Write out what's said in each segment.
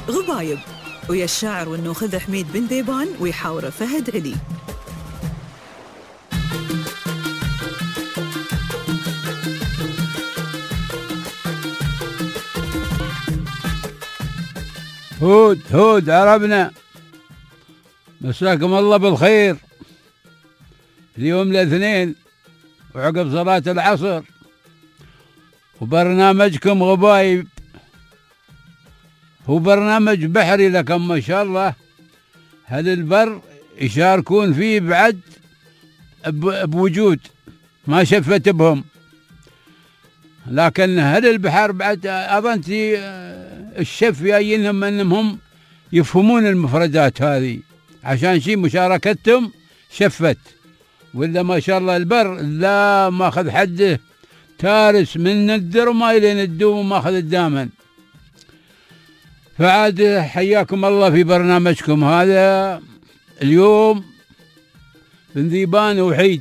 غبايب، ويا الشاعر والنوخذ حميد بن ذيبان ويحاوره فهد علي. هود عربنا، مساكم الله بالخير. اليوم الاثنين وعقب صلاة العصر، وبرنامجكم غبايب. هو برنامج بحري لكن ما شاء الله هل البر يشاركون فيه بعد بوجود ما شفت بهم، لكن هل البحر بعد أظنتي الشف جايينهم أنهم يفهمون المفردات هذه، عشان شي مشاركتهم شفت. ولا ما شاء الله البر لا ماخذ حده تارس من الدرمة إلى الدوم ماخذ الدامن. فعاد حياكم الله في برنامجكم هذا. اليوم بن ذيبان وحيد،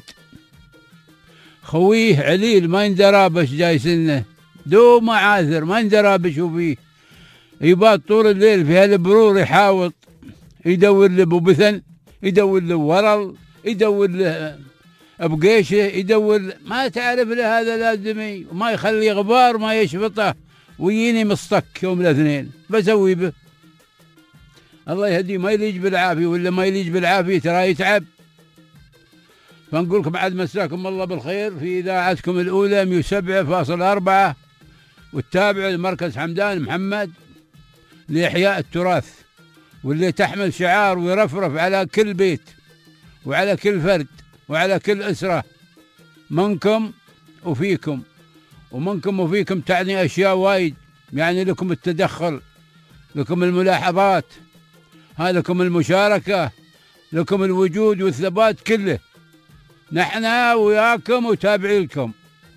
خويه عليل ما يندرى بش جاي سنه، دوم عاثر ما يندرى بشو فيه، يبات طول الليل في هالبرور يحاوط، يدور له ببثن، يدور له ورل، يدور له بقيشه، يدور ما تعرف له هذا لازمي، وما يخلي غبار ما يشفطه، ويجيني مصطك يوم الاثنين بسوي به. الله يهديه، ما يليج بالعافيه، ولا ما يليج بالعافيه ترى يتعب. فنقول لكم بعد مساكم الله بالخير في اذاعتكم الاولى 107.4، والتابع لمركز حمدان محمد لاحياء التراث، واللي تحمل شعار ويرفرف على كل بيت وعلى كل فرد وعلى كل اسره، منكم وفيكم. ومنكم وفيكم تعني اشياء وايد، يعني لكم التدخل، لكم الملاحظات، لكم المشاركه، لكم الوجود والثبات كله. نحن وياكم وتابعين لكم.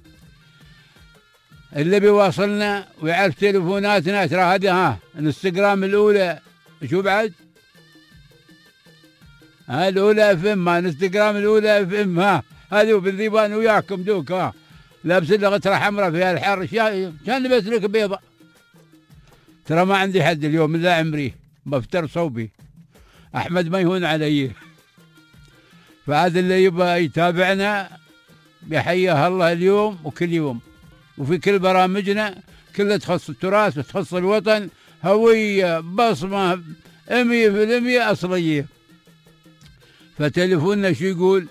اللي بيواصلنا ويعرف تليفوناتنا ترى هذه الانستغرام الاولى. شو بعد؟ الاولى اف ام، الانستغرام الاولى اف ام. هذه بن ذيبان وياكم دوك لابس لي غتره حمراء فيها الحر. كان لبس لك بيضة. ترى ما عندي حد اليوم الا عمري، بفتر صوبي. احمد ما يهون علي. فهذا اللي يبغى يتابعنا بحياه الله اليوم وكل يوم، وفي كل برامجنا كلها تخص التراث وتخص الوطن، هوية بصمة 100% أصلية. فتليفوننا شو يقول؟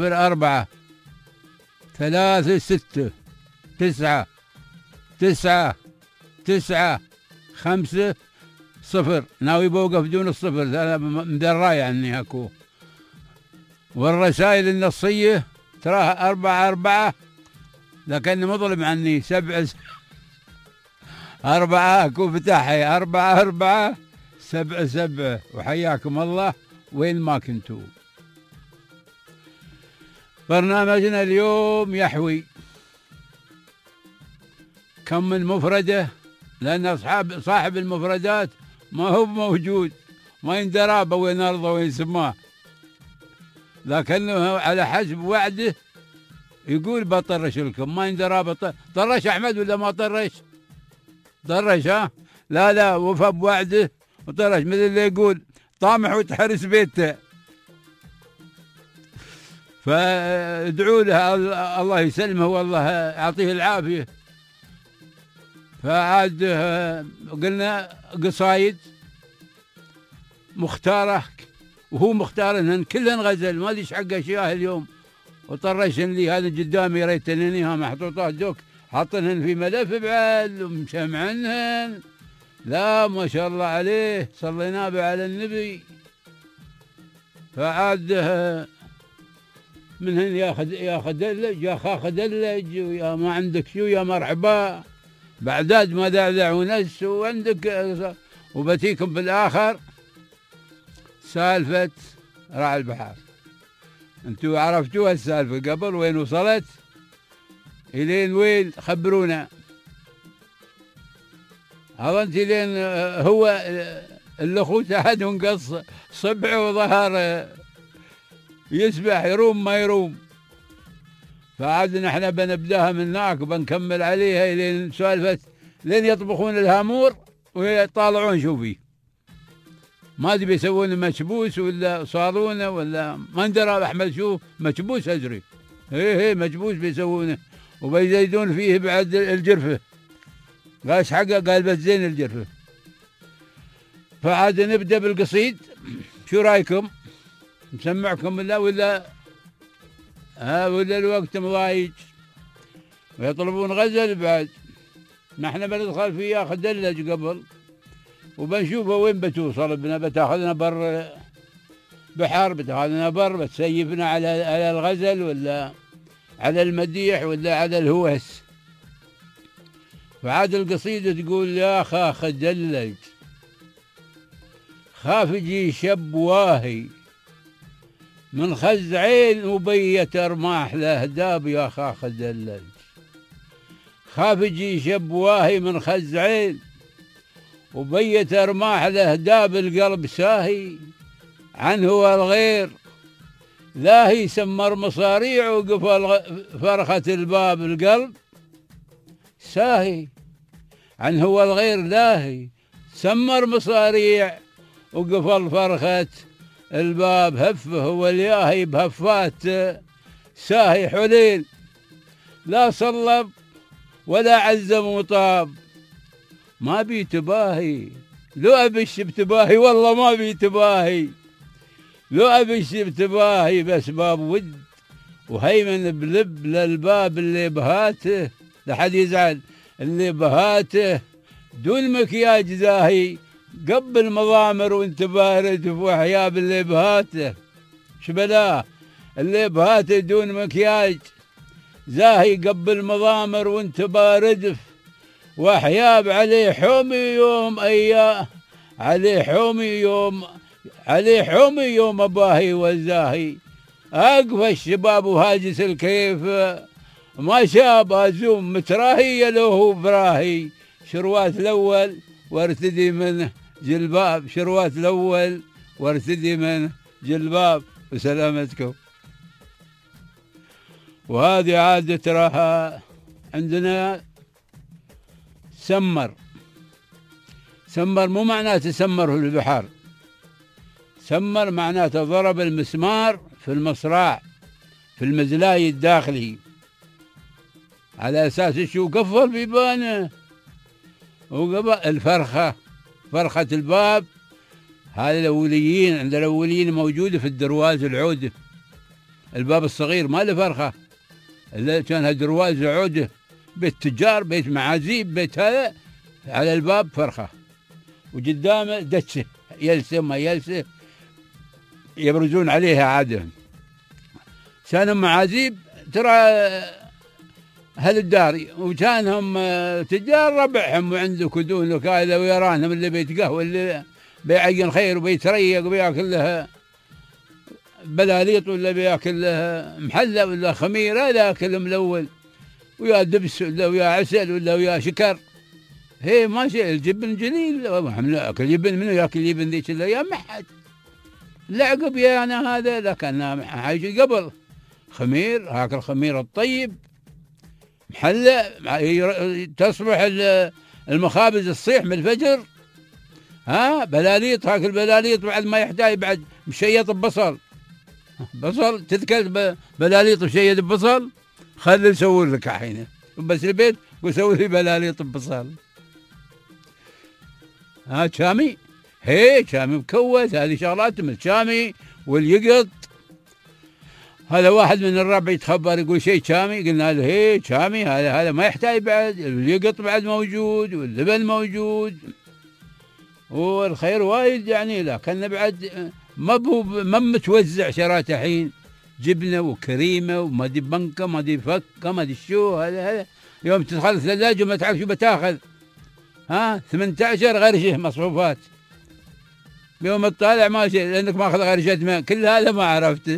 04369995. ناوي بوقف دون الصفر، أنا مدراي عني هكو. والرسائل النصية تراها 44، لكن مظلم عني 74 اكو فتاحي 4477. وحياكم الله وين ما كنتوا. برنامجنا اليوم يحوي كم من مفردة، لأن صاحب المفردات ما هو موجود، ما يندرى وين أرضه وين سماه، لكنه على حسب وعده يقول بطرش لكم. ما يندرى طرش أحمد ولا ما طرش؟ طرش. لا وفى بوعده وطرش، مثل اللي يقول طامح وتحرس بيته. فادعوا له الله يسلمه والله يعطيه العافية. فعاد قلنا قصايد مختارة، وهو مختار انهن كلهن غزل، ما ليش حق اشياء اليوم. وطرشن لي هذا قدامي ريتننيها محطوطات دوك، حاطنهن في ملف بعد ومشمعنهن. لا ما شاء الله عليه، صلينا به على النبي. فعاد منهن يا خدلج يا خا خدلج، ويا ما عندك شو يا مرحبا، بعداد ما دعدع ونس وعندك. وبتيكم بالاخر سالفة راعي البحر. انتوا عرفتوها السالفة قبل، وين وصلت؟ الين وين؟ خبرونا. اظنتي لين هو الاخوت احد انقص صبع وظهر يسبح يروم ما يروم. فعاد نحن بنبداها من هناك وبنكمل عليها لين سالفة لين يطبخون الهامور ويطالعون شو فيه. ما ادري بيسوونه مكبوس ولا صالونه ولا ما ندرى احمد شو مكبوس ادري. ايه مكبوس بيسوونه وبيزيدون فيه بعد الجرفه. قال ايش حقه؟ قال بس زين الجرفه. فعاد نبدا بالقصيد. شو رايكم؟ نسمعكم ولا ولا الوقت مضايج ويطلبون غزل بعد؟ نحن بندخل فيه ياخذ دلج قبل وبنشوفه وين بتوصل بنا. بتاخذنا بر بحر، بتاخذنا بر، بتسيفنا على الغزل ولا على المديح ولا على الهوس. فعاد القصيدة تقول يا خاخ دلج خاف يجي شب واهي من خز عين وبيت ارماح له داب. يا خاخ دلج خاف يجي شب واهي من خز عين وبيت ارماح له داب. القلب ساهي عنه والغير لاهي سمر مصاريع وقفل فرخة الباب. القلب ساهي عنه والغير لاهي سمر مصاريع وقفل فرخة الباب. هفه والياهي بهفات ساهي حليل لا صلب ولا عزم وطاب. ما بي تباهي لو أبش بتباهي والله ما بي تباهي لو أبش بتباهي بس باب ود وهيمن بلب للباب اللي بهاته. لحد يزعل اللي بهاته دون مكياج زاهي قبل مضامر وانت بارد في وحياب اللي بهاته. شبلاه اللي بهاته دون مكياج زاهي قبل مضامر وانت بارد وحياب. عليه حومي يوم عليه حومي يوم اباهي والزاهي. اقف الشباب وهاجس الكيف ما شاب ازوم متراهي له براهي. شروات الاول وارتدي منه جلباب. شروات الاول وارتدي منه جلباب. وسلامتكم. وهذه عادة تراها عندنا سمر. سمر مو معناته سمر في البحر، سمر معناته ضرب المسمار في المصراع في المزلاي الداخلي على أساس شو قفل بيبانه وقبل الفرخة. فرخة الباب هذا الأوليين عند الأوليين موجودة في الدرواز العودة. الباب الصغير ما له فرخة إلا كان هالدرواز عودة، بيت تجار بيت معازيب بيت هذا، على الباب فرخة وقدامه دشة يلسة ما يلسة يبرزون عليها عادة. كانهم معازيب ترى أهل الدار، وكانهم تجار ربعهم وعنده كدون وكذا ويرانهم اللي بيت قهوة اللي بيعين خير وبيتريق وبياكل لها بلاليط ولا بياكل لها محلة ولا خمير، هذا ياكلهم الأول ويا دبس ولا ويا عسل ولا ويا شكر. هي ماشي الجبن جليل، اكل جبن منو ياكل جبن ذيك الايام؟ ما حد. العقب يا انا هذا لكن حاجه قبل خمير، هاكل خمير الطيب محلى تصبح المخابز تصيح من الفجر. ها بلاليط، هاكل بلاليط بعد ما يحتاج بعد مشيط ببصل، بصل تذكر بلاليط مشيط ببصل، خلي نسوي لك الحين بس البيت وسوي لي بلاليط ببصل. ها شامي، هي شامي مكوس، هذه شغلات من الشامي واليقط. هذا واحد من الربع يتخبر يقول شيء شامي، قلنا له هي شامي هذا ما يحتاج بعد، اليقط بعد موجود واللبن موجود والخير وايد يعني، لكن بعد ما متوزع شرات الحين جبنه وكريمه وما ادري بنكه ما ادري فكه ما ادري شو. هذا يوم تدخل الثلاجه ما تعرف شو بتاخذ. ها 18 غرشه مصروفات، يوم تطالع ما شيء لانك ماخذ غرشه ماء، كل هذا ما عرفته.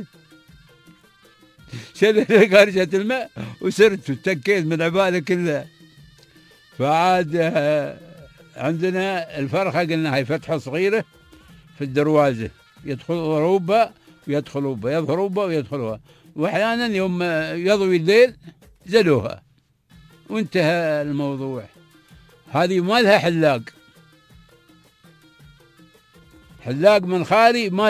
شلت غرشه الماء وسرت وتكيت من عبالك كلها. فعاد عندنا الفرخه قلنا هاي فتحه صغيره في الدروازه، يدخل ضروبها ويدخلوا بها، يضربوها ويدخلوها، واحيانا يوم يضوي الليل زلوها وانتهى الموضوع. هذه ما لها حلاق، حلاق من خالي ما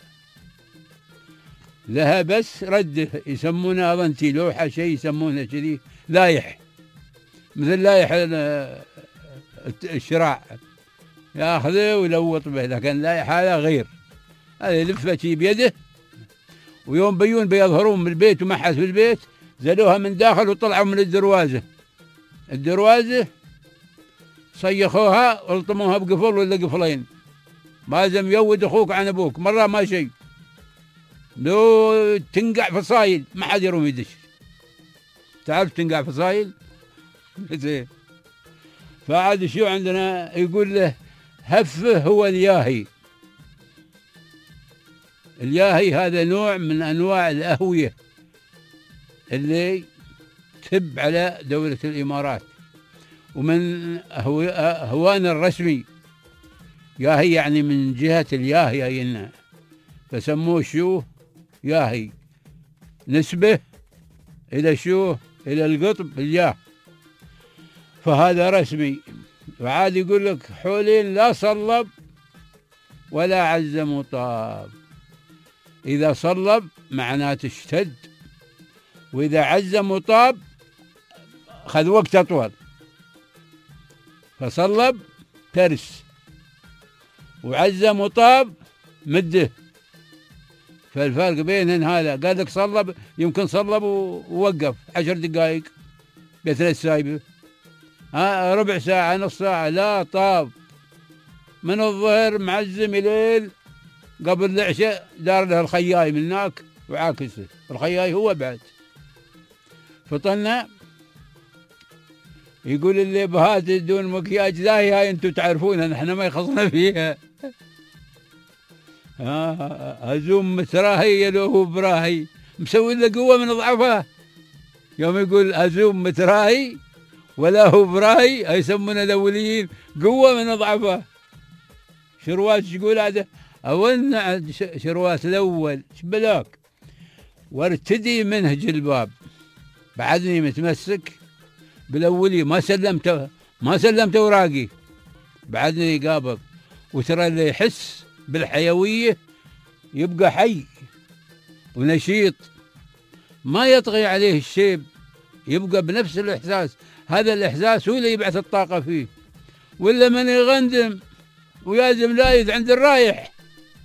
لها بس رده، يسمونها أظنتي لوحة شيء يسمونها كذي، لايح مثل لايح الشراع، ياخذه ويلوط به، لكن لايح هذا غير، هذا يلفه شي بيده، ويوم بيون بيظهرون من البيت ومحس في البيت زلوها من داخل وطلعوا من الدروازة صيخوها والطموها بقفل ولا قفلين، ما لازم يود اخوك عن ابوك، مرة ما شيء، لو تنقع فصايل ما حد يروم يدش، تعرف تنقع فصايل زين. فعاد شو عندنا يقول له هفه هو الياهي. الياهي هذا نوع من أنواع الأهوية اللي تب على دولة الإمارات، ومن هوان الرسمي، ياهي يعني من جهة الياهي أينا، فسموه شو ياهي، نسبة إلى شو إلى القطب الياه، فهذا رسمي. وعاد يقول لك حولين لا صلب ولا عز مطاب، إذا صلب معناته اشتد، وإذا عز مطاب خذ وقت أطول، فصلب ترس وعز مطاب مده، فالفرق بينهن هذا. قال لك صلب يمكن صلب ووقف 10 دقائق ب3 سايبه، ربع ساعة نص ساعة، لا طاب من الظهر معزم ليل قبل العشاء، دار له الخياي من هناك وعاكسه، الخياي هو بعد فطلنا. يقول اللي بهات دون مكياج ذاهي هاي انتم تعرفونها، نحن ما يخصنا فيها. هزوم متراهي لو هو براهي، مسوي له قوة من ضعفها. يوم يقول هزوم متراهي ولا هو براهي، يسمونه الأوليين قوة من ضعفها. شروات يقول هذا أولنا شروات الأول شبلاك، وارتدي منهج الباب، بعدني متمسك بالأولي، ما سلمت أوراقي، بعدني قابض. وترى اللي يحس بالحيوية يبقى حي ونشيط، ما يطغي عليه الشيب، يبقى بنفس الإحساس. هذا الإحساس هو اللي يبعث الطاقة فيه. ولا من يغندم ويازم لايد عند الرايح،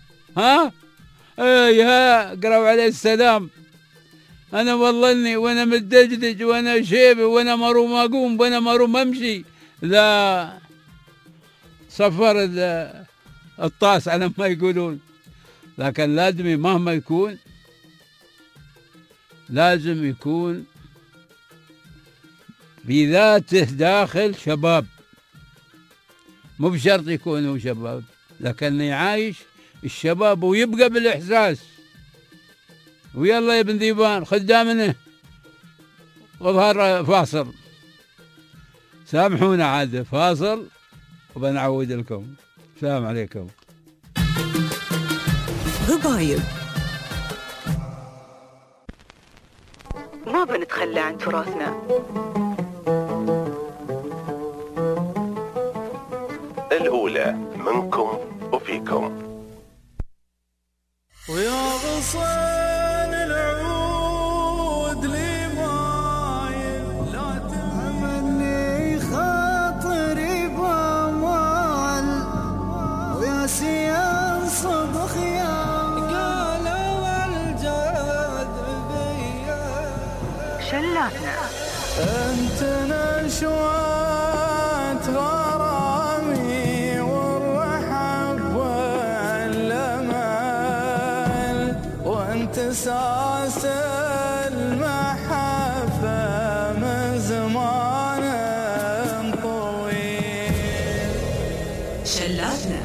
قرأوا عليه السلام، أنا والله وانا متدجدج وانا شيبي وانا مروم أقوم وانا مروم أمشي، لا صفر الطاس على ما يقولون. لكن لازم مهما يكون لازم يكون بذاته داخل شباب، مو بشرط يكون هو شباب، لكن يعايش الشباب ويبقى بالإحساس. ويلا يا ابن ذيبان خدامنا وظهر فاصل، سامحونا عاد فاصل وبنعود لكم. السلام عليكم. ضبايب، ما بنتخلى عن تراثنا. الأولى منكم وفيكم. ويا غصان العود لي مايل، لا تمني خاطري بامال، ويا سيان صبخ يا قالوا الجاد بيا. شلاتنا انت نشوات غرامي والرحب والامل، وانت ساس المحبه من زمان طويل. شلاتنا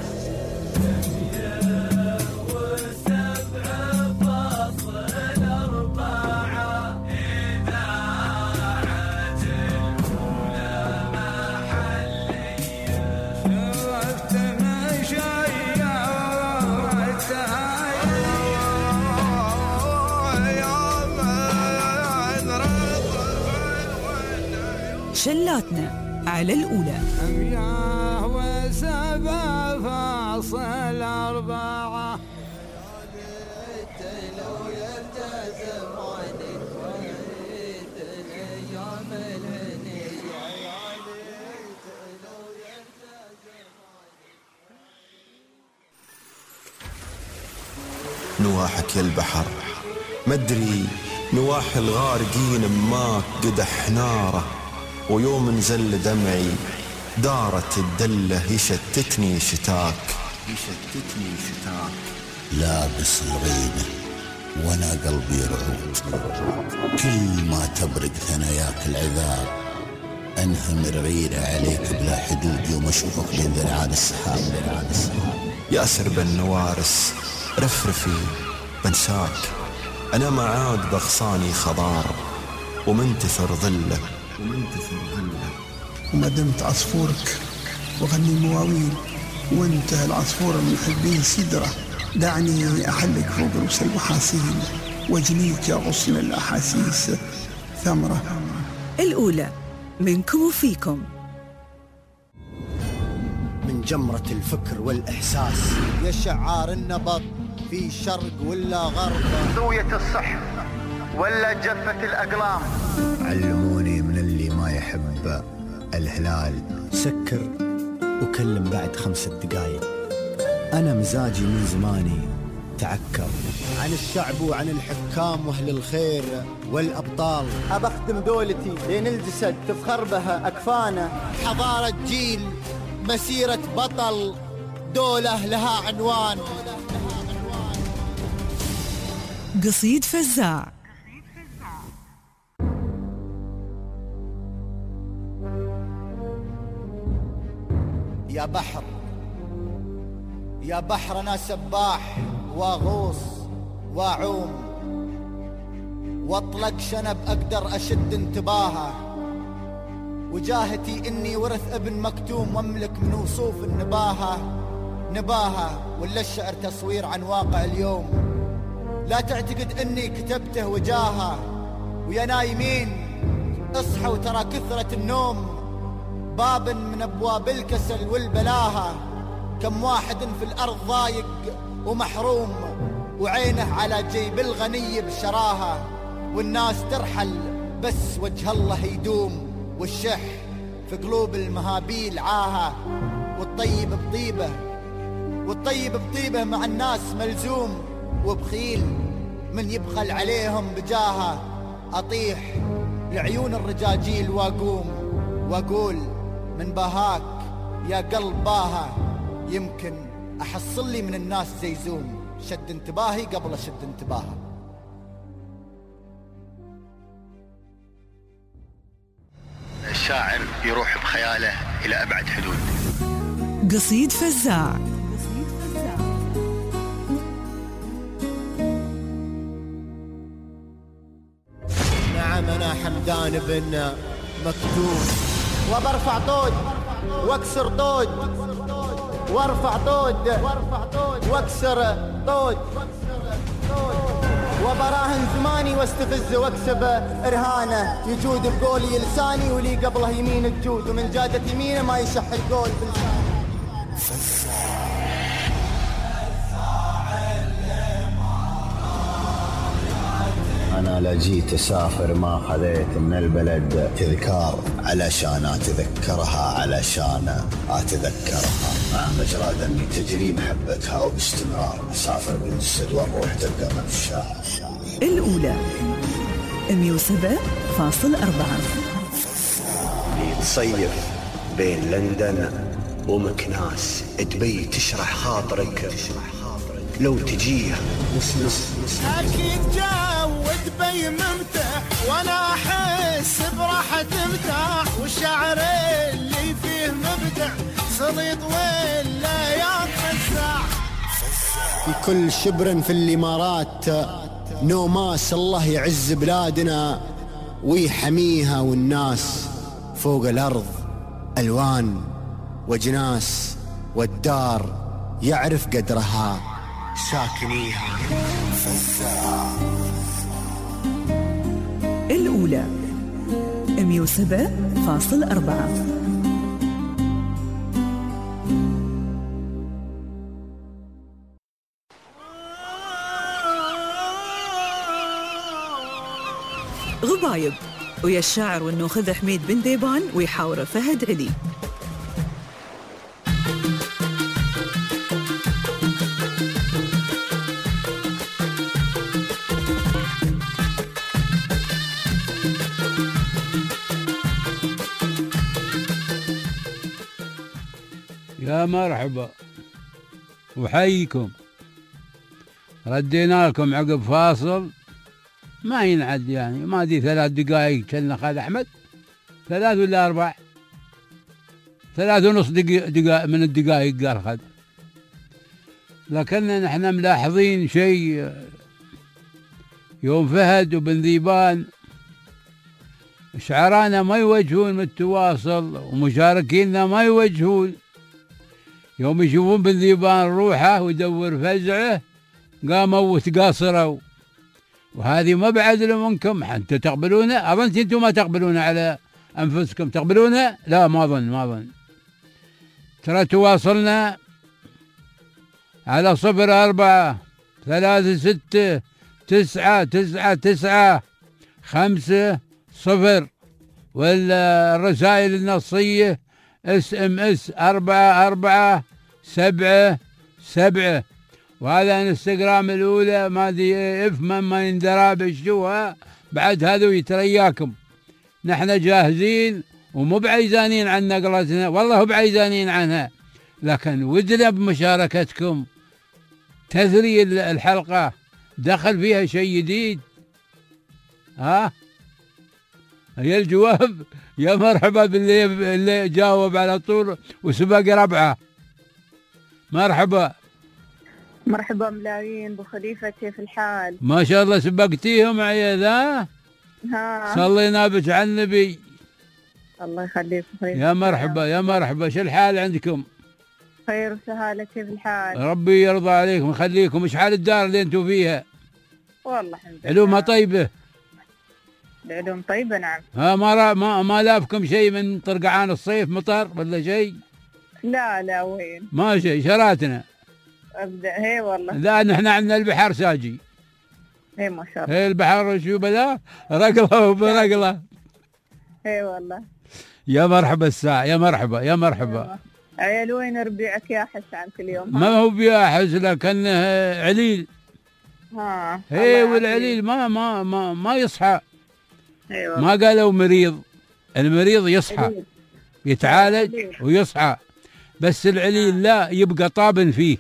شلاتنا على الأولى. 107.4. نواحك يا البحر مدري، نواحي الغارقين ماك قدح ناره، ويوم نزل دمعي دارت الدلة يشتتني شتاك. لابس الغيبة وانا قلبي رعود، كل ما تبرق ثناياك العذاب انهمر غيرة عليك بلا حدود، يوم اشوفك بين ذرعان السحاب. يا سرب النوارس رفرفي بنساك، انا ما عاد بغصاني خضار ومنتثر ظله. وما دمت عصفورك وغني مواويل، وانتهى العصفور المحبين سدرة، دعني أحلك فوق رؤوس المحاسين واجنيك يا غصن الأحاسيس ثمرة. الأولى منكم وفيكم. من جمرة الفكر والإحساس يا شعار النبض في شرق ولا غرب، زوية الصح ولا جفة الأقلام. علموني من اللي ما يحب الهلال سكر وكلم بعد 5 دقايق، أنا مزاجي من زماني تعكر عن الشعب وعن الحكام وأهل الخير والأبطال. أبخدم دولتي لين الجسد تفخر بها أكفانا، حضارة جيل مسيرة بطل، دولة لها عنوان. قصيد فزاع. يا بحر يا بحر أنا سباح واغوص واعوم، واطلق شنب أقدر أشد انتباهه، وجاهتي إني ورث ابن مكتوم واملك من وصوف نباهة ولا الشعر تصوير عن واقع اليوم. لا تعتقد إني كتبته وجاهه، ويا نايمين اصحوا ترى كثرة النوم باب من أبواب الكسل والبلاهة. كم واحد في الأرض ضايق ومحروم، وعينه على جيب الغني بشراهة، والناس ترحل بس وجه الله يدوم، والشح في قلوب المهابيل عاهة. والطيب بطيبه مع الناس ملزوم، وبخيل من يبخل عليهم بجاهه. أطيح لعيون الرجاجيل واقول من باهاك يا قلب باها، يمكن أحصل لي من الناس زيزوم، شد انتباهي قبل شد انتباهه. الشاعر يروح بخياله إلى أبعد حدود. قصيد فزاع. نعم أنا حمدان بن مكتوم، وبرفع طود واكسر طود، وارفع طود واكسر طود، وبراهن زماني واستفز واكسب ارهانه. يجود بقولي لساني ولي قبله يمين الجود، ومن جادة يمينه ما يشح القول بلسانه. أنا لجيت أسافر ما خذيت من البلد تذكار، علشان أتذكرها مع مجرى دمي تجري محبتها، وباستمرار أسافر بالجسد والروح تبقى مفشاها. الأولى 107.4. تصيف بين لندن ومكناس، دبي تشرح خاطرك لو تجيها. أكيد جو دبي ممتع، وأنا أحس براحة مرتاح، والشعر اللي فيه مبدع، صليط ولا ينفزع. في كل شبر في الإمارات نوماس، الله يعز بلادنا ويحميها، والناس فوق الأرض ألوان وجناس، والدار يعرف قدرها ساكنيها. الأولى 107.4. غبايب ويا الشاعر والنوخذ حميد بن ذيبان ويحاوره فهد علي. يا مرحبا وحيكم. ردينا لكم عقب فاصل ما ينعد، يعني ما دي 3 دقائق كنا خالد أحمد، 3 ولا 4، 3.5 دقائق من الدقائق قال خالد. لكن نحن ملاحظين شيء، يوم فهد وبن ذيبان شعرانا ما يوجهون من التواصل ومشاركيننا ما يوجهون. يوم يشوفون بن ذيبان روحه ويدور فزعه قاموا وتقاصروا، وهذه ما بعدل منكم. انتم تقبلونه؟ اظن انتم ما تقبلونه على انفسكم، تقبلونه؟ لا ما اظن. ترى تواصلنا على 04 36 9 9 9 5 0 ولا الرسائل النصية SMS 44 7 7. وهذا انستغرام الأولى ما دي ما يندرى بشوها بعد هذا يترياكم. نحن جاهزين ومو بعيزانين عن نقلتنا، والله بعيزانين عنها، لكن ودنا بمشاركتكم تثري الحلقة، دخل فيها شيء جديد. هي الجواب. يا مرحبا باللي جاوب على طول وسبق 4. مرحبا ملايين بخليفة، كيف الحال؟ ما شاء الله سبقتيهم معي ذا. صلينا بك على النبي. الله يخليك خليفة. يا مرحبا شو الحال عندكم؟ خير وسهالة، كيف الحال؟ ربي يرضى عليكم ويخليكم. ايش حال الدار اللي انتم فيها؟ والله الحمد لله علومها طيبة؟ العلوم طيبة نعم. ما لافكم شيء من طرقعان الصيف، مطر ولا شيء؟ لا وين ما شيء شراتنا ابدا. هي والله لا نحن عندنا البحر ساجي. هي ما شاء الله. هي البحر شو بلا رقلة وبرقلة. هي والله. يا مرحبا الساعة. يا مرحبا. عيال وين ربيعك ياحس عنك اليوم؟ ما هو بياحس لكنه عليل. هي والعليل ما يصحى. ما قالوا مريض، المريض يصحى يتعالج ويصحى، بس العليل لا يبقى طابن فيه.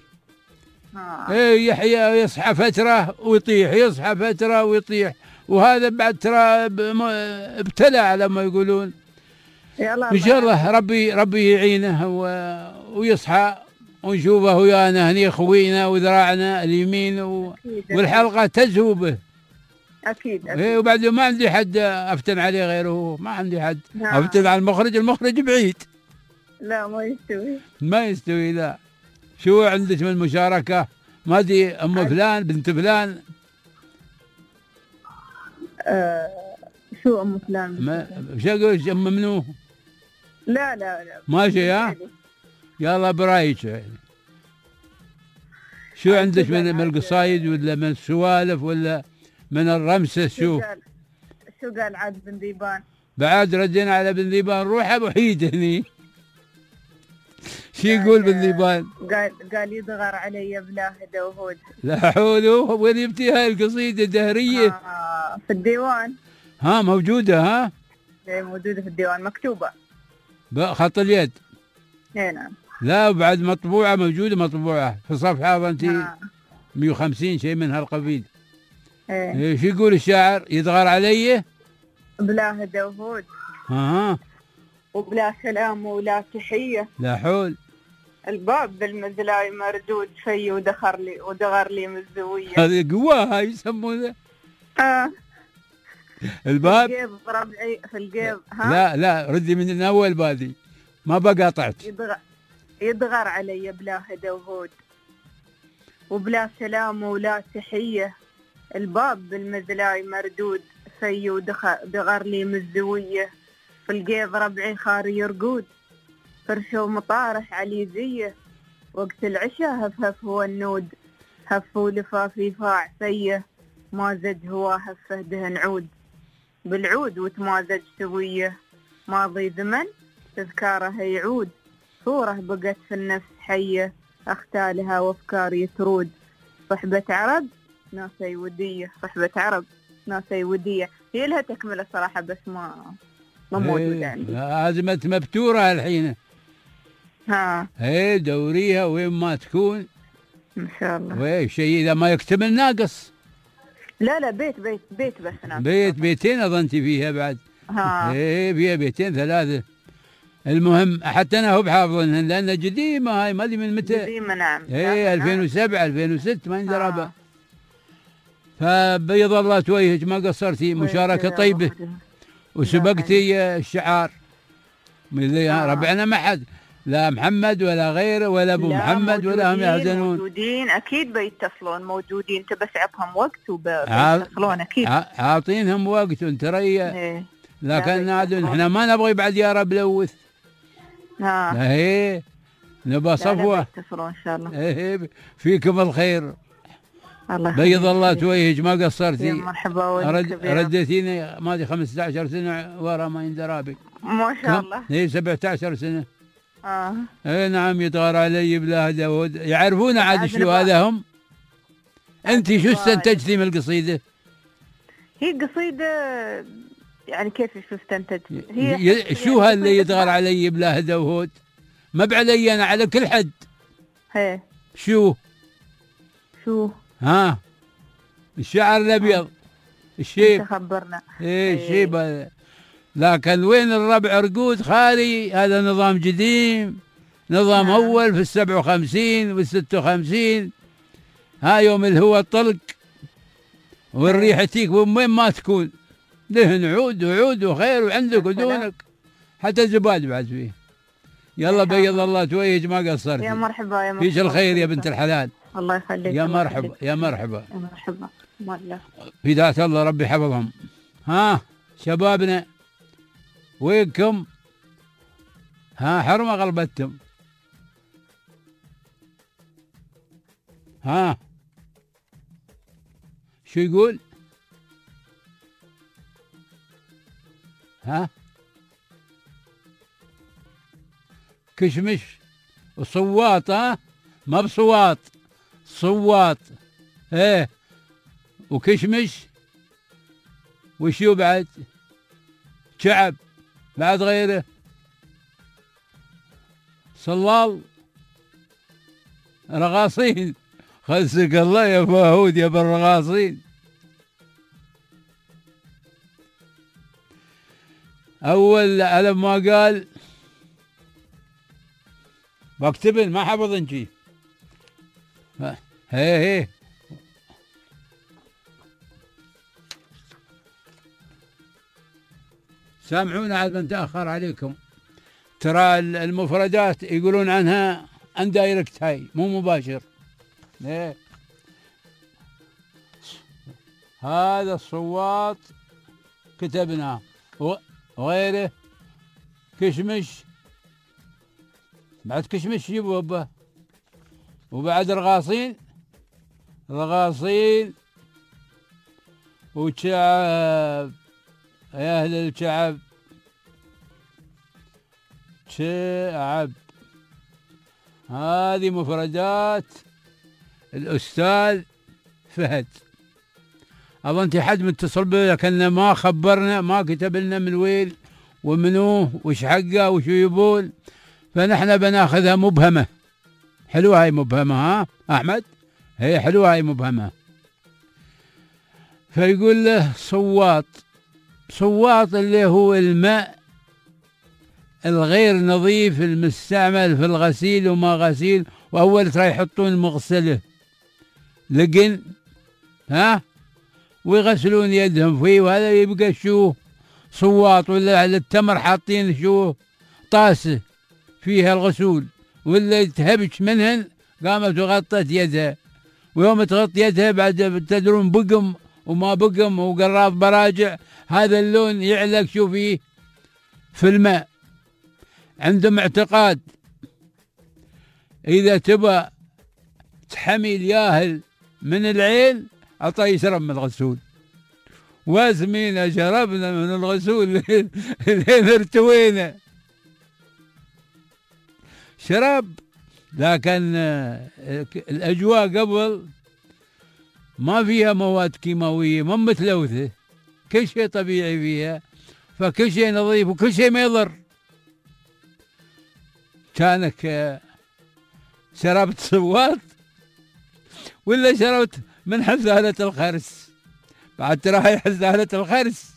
يحيى يصحى فترة ويطيح، يصحى فترة ويطيح، وهذا بعد ترى ابتلى على ما يقولون. إن شاء الله ربي يعينه ويصحى ونشوفه ويانا هني خوينا وذراعنا اليمين والحلقة تزهو به. أكيد. وبعد ما عندي حد أفتن عليه غيره، ما عندي حد أفتن على المخرج بعيد. لا ما يستوي لا. شو عندك من مشاركة؟ ما دي أم فلان بنت فلان؟ شو أم فلان؟ شو أقول أم منو؟ لا ماشي. يلا برايك. شو عندك من القصايد ولا من السوالف ولا من الرمسة؟ شو قال عاد بن ذيبان؟ بعد ردينا على بن ذيبان. روح ابو حيد هني. شو يقول بن ذيبان؟ قال يدغر علي بلا هدى وهود. لا حول. وين يبتي هاي القصيدة دهرية؟ في الديوان. موجودة. موجودة في الديوان مكتوبة بخط اليد. نعم. لا بعد مطبوعة، موجودة مطبوعة في صفحة انت 150 شيء من هالقبيل. شو يقول الشاعر؟ يدغر علي بلا هدى وهود. وبلا سلام ولا تحية. لا حول. الباب بالمزلاي مردود في ودغر لي من الزوية. هذه قوة هاي يسمونه. الباب في الجيب ربعي في الجيب. لا ردي من اول بادي ما بقاطعت. يدغر علي بلا هدى وهود وبلا سلام ولا تحية. الباب بالمزلاي مردود في ودغر لي من الزوية. في القيض ربعي خاري يرقود، فرشة ومطارح عليزية، وقت العشاء هفهف هو النود، هف ولفافي فاع فيه، مازج هو هفه دهن عود، بالعود وتمازج سويه، ماضي زمن تذكاره يعود، صورة بقت في النفس حية، أختالها وأفكاري ترود، صحبة عرب ناسي ودية، صحبة عرب ناسي ودية. هي لها تكملة صراحة بس ما موجودة عندي. عازمة مبتورة الحين. ها ايه دوريها وين ما تكون إن شاء الله. وين شيء إذا ما يكتمل ناقص. لا بيت بس ناقص. بيتين أظنتي فيها بعد. ها ايه فيها بيتين ثلاثة. المهم حتى أنا هو بحافظنهن لأن قديمة هاي ما أدري من متى. قديمة نعم. ايه 2007 2006 ما يندرى. فبيض الله توجهك ما قصرتي، مشاركة طيبة وسبقتي الشعار من ربعنا ما حد لا محمد ولا غيره ولا ابو محمد ولا هم يحزنون. موجودين اكيد بيتصلون، موجودين تبس عبهم وقت وبيتصلون اكيد. عاطينهم وقت وانت ريا. إيه. لكن نادون احنا ما نبغي بعد يا رب لوث. ايه نبى صفوه. بيتصلون ان شاء الله. ايه فيكم الخير. الله بيض الله توجهك ما قصرتي. يا مرحبا. رديتيني ما ادري 15 سنه ورا ما يندرى بك. ما شاء الله. هي 17 سنه. اي نعم يطغر علي بلا داود. يعرفون عاد شو هذا هم. انت شو استنتجتي من القصيده؟ هي قصيده يعني كيف شو استنتجتي؟ هي شو هاللي يطغر علي بلا داود؟ ما بعلي انا على كل حد. هي شو ها الشعر الابيض الشيب. خبرنا. ايه الشيب. لكن وين الربع رقود خالي؟ هذا نظام قديم، نظام أول في 57 وال 56. ها يوم الهواء طلق والريحة تيك وين ما تكون دهن عود وعود وخير وعندك ودونك حتى الزباد بعد فيه. يلا بيض الله توجهك ما قصرتي. يا مرحبا يا مرحبا. فيش الخير يا بنت الحلال. الله يخليك. يا مرحبا يا مرحبا. يا مرحبا. والله في ذات الله ربي حفظهم. ها شبابنا وينكم؟ ها حرمة غلبتم. ها شو يقول؟ ها كشمش وصوات. ها ما بصوات صوات. ايه وكشمش وشو بعد؟ شعب بعد غيره. صلال رغاصين. خلصك الله يا فهود يا بالرغاصين. اول على ما قال بكتبن ما حفظن شي. هي سامحونا عاد بنتأخر عليكم. ترى المفردات يقولون عنها اندايركت هاي مو مباشر. ليه؟ هذا الصوات كتبناه وغيره. كشمش بعد كشمش يبوبه وبعد رغاصين وشعب يا أهل الشعب. شعب هذه مفردات الأستاذ فهد. أظن حد متصل به لكن ما خبرنا ما كتب لنا من وين ومنوه وش حقه وشو يبون، فنحن بناخذها مبهمة. حلوة هاي مبهمة. ها أحمد هي حلوة هاي مبهمة. فيقول له صوات اللي هو الماء الغير نظيف المستعمل في الغسيل وما غسيل، وأول ترى يحطون مغسله لقن ويغسلون يدهم فيه، وهذا يبقى شو صوات. ولا على التمر حاطين شو طاسة فيها الغسول، ولا تهبش منهن قامت وغطت يدها، ويوم تغطي يدها بعد تدرون بقم وما بقم وقراط براجع، هذا اللون يعلق شو فيه في الماء. عندهم اعتقاد إذا تبى تحمي الياهل من العين عطاه يشرب من الغسول. واسمينا شربنا من الغسول لين ارتوينا شرب. لكن الأجواء قبل ما فيها مواد كيماوية، ما متلوثة، كل شيء طبيعي فيها، فكل شيء نظيف وكل شيء ما يضر. كانك شربت صوات ولا شربت من حزالة الخرس؟ بعد تراهي حزالة الخرس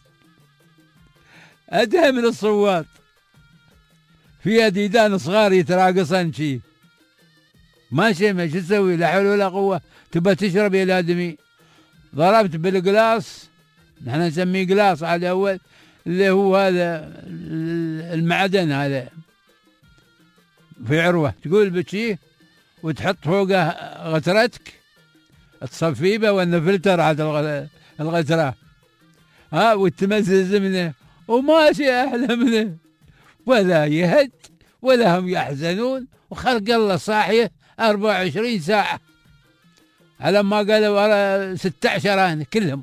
أدهى من الصوات، فيها ديدان صغار يتراقصن شي ماشي. ما شو تسوي؟ لا حول ولا قوة. تبى تشرب يا الآدمي، ضربت بالقلاص، نحن نسميه قلاص على أول، اللي هو هذا المعدن هذا في عروة، تقول بشي وتحط فوقه غترتك تصفيبه ولا فلتر على الغترة، وتمزز منه وماشي أحلى منه، ولا يهد ولا هم يحزنون، وخلق الله صاحية 24 ساعة على ما قالوا 16 آن كلهم.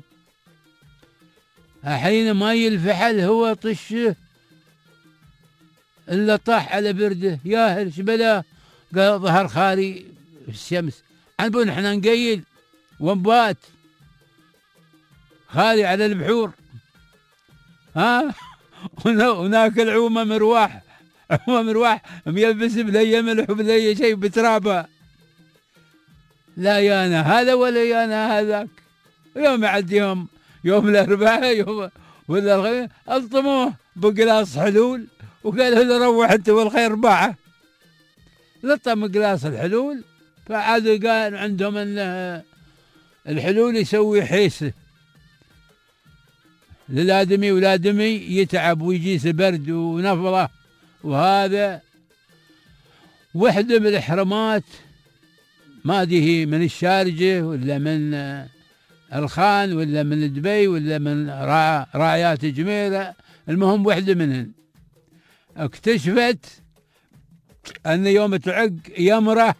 حين ما يلفحل هو طشه إلا طاح على برده، ياهل شبلا قال ظهر خالي في الشمس. عنبون احنا نقيل ونبات خالي على البحور، وناكل عومة مرواح، عومة مرواح ميلبس بلي ملح وبلي شيء بترابه. لا يانا هذا ولا يانا هذاك. يوم يعديهم يوم الأربعاء يوم ولا الخميس الطموه بقلاص حلول وقالوا له روح انت والخير باعه. لطم قلاص الحلول، فعادوا قال عندهم ان الحلول يسوي حيسه للآدمي، والآدمي يتعب ويجيس برد ونفضه. وهذا وحده من الإحرامات، ما هي من الشارجة ولا من الخان ولا من دبي ولا من راعيات جميلة، المهم وحده منهن اكتشفت أن يوم تعق يمرة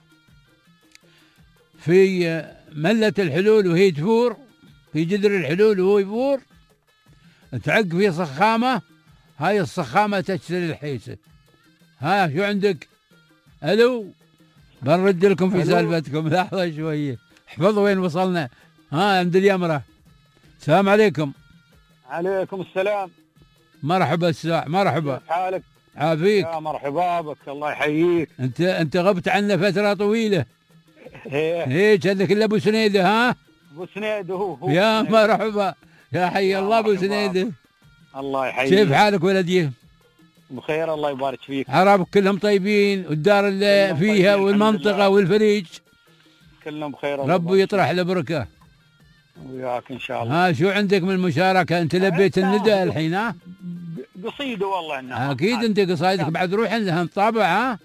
في ملة الحلول وهي تفور في جدر الحلول وهو يفور، تعق في صخامة، هاي الصخامة تشتري الحيسة. ها شو عندك؟ ألو، بنرد لكم في سالفتكم، لحظة شوية احفظوا وين وصلنا. عند اليمرة. السلام عليكم. عليكم السلام. مرحبا الساع، مرحبا. كيف حالك؟ عافيك. يا مرحبا بك، الله يحييك. انت غبت عنا فترة طويلة. ايه كأنك الا ابو سنيده. ابو سنيده هو يا مرحبا، يا حي الله ابو سنيده. الله يحييك. كيف حالك ولدي؟ بخير الله يبارك فيك. عربك كلهم طيبين، والدار اللي فيها والمنطقة والفريج كلهم بخير، ربي يطرح البركة وياك ان شاء الله. شو عندك من المشاركة؟ انت لبيت الندى الحين. قصيدة والله انها اكيد انت قصايدك بعد روح لها نطابع.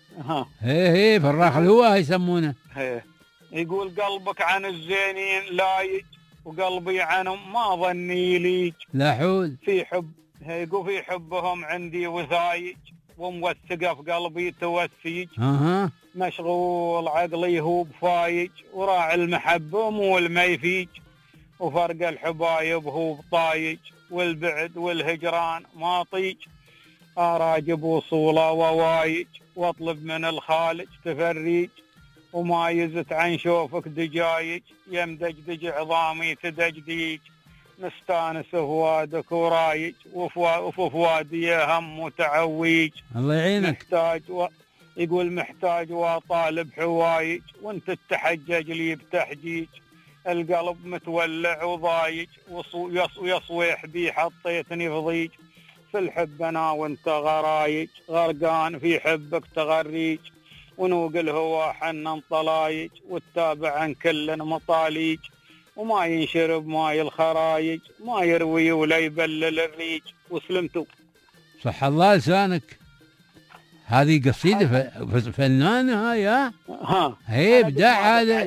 هي فراخ الهواء يسمونه. يقول قلبك عن الزينين لايج، وقلبي عنهم ما ظني ليج. لا حول. في حب يقول في حبهم عندي وثايج، وموثقة في قلبي توثيج. مشغول عقلي هو بفايج، وراعي المحبة مو الميفيج، وفرق الحبايب هو بطايج، والبعد والهجران ما طيج. أراجب وصوله ووايج، واطلب من الخالج تفريج، وما يزت عن شوفك دجايج، يمدجدج عظامي تدجديج. نستانس فوادك ورايج، وفوادي هم متعويج. الله يعينك. يقول محتاج وطالب حوايج، وانت تتحجج لي بتحجيج. القلب متولع وضايج، ويصويح بي حطيتني في ضيج. في الحب انا وانت غرايج، غرقان في حبك تغريج. ونوق الهوى حنا طلايج، والتابع عن كل مطاليج. وما ينشرب ماي الخرايج، ما يروي ولا يبلل الريج. وسلمتوا. صح الله لسانك. هذه قصيدة فنانة هاي. هي ابداع هذا.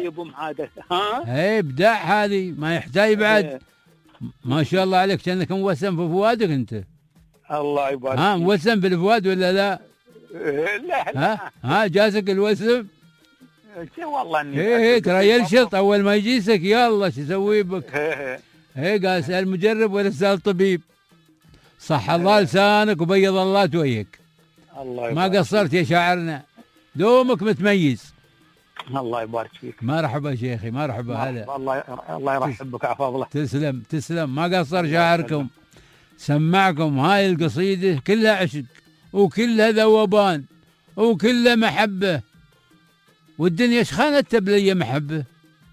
هي ابداع هذه، ما يحتاج بعد. ما شاء الله عليك، كأنك موسم في فؤادك انت. الله يبارك ها موسم بالفؤاد ولا لا؟ لا ها جاسك الوسم؟ والله اني ايه ترى ينشط اول ما يجيسك يلا شو اسوي بك؟ ايه قال اسال مجرب ولا اسال طبيب. صح الله لسانك وبيض الله تويك. الله ما قصرت يا شاعرنا، دومك متميز. الله يبارك فيك. مرحبا شيخي مرحبا هلا. الله يرحب بك عفا الله. تسلم تسلم، ما قصر شاعركم. سمعكم هاي القصيدة كلها عشق وكلها ذوبان وكلها محبة، والدنيا شخانته بلي محبة،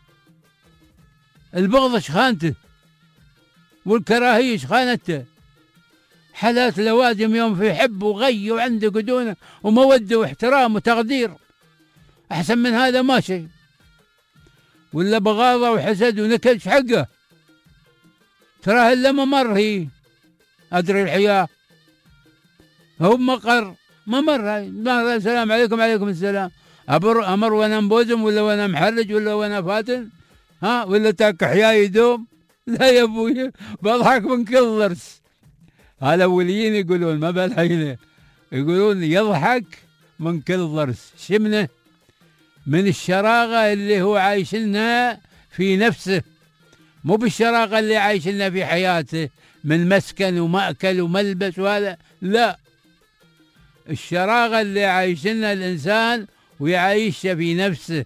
البغض شخانته والكراهية شخانته، حالات لوازم يوم في حب وغي وعنده قدونه ومودة واحترام وتقدير، أحسن من هذا ما شيء. ولا بغاضة وحسد ونكد حقه، تراه إلا ممر هي أدري الحياة هو مقر ممر. السلام عليكم. عليكم السلام. أمر وأنا مبوزم ولا وأنا محرج ولا وأنا فاتن ها ولا تاك حياة يدوم؟ لا يا أبوي بضحك من كل ضرس. الأوليين يقولون ما بالحين يقولون يضحك من كل ضرس. شمنه من الشراغة اللي هو عايش لنا في نفسه، مو بالشراغة اللي عايش لنا في حياته من مسكن ومأكل وملبس وهذا، لا، الشراغة اللي عايش لنا الإنسان ويعيشها في نفسه،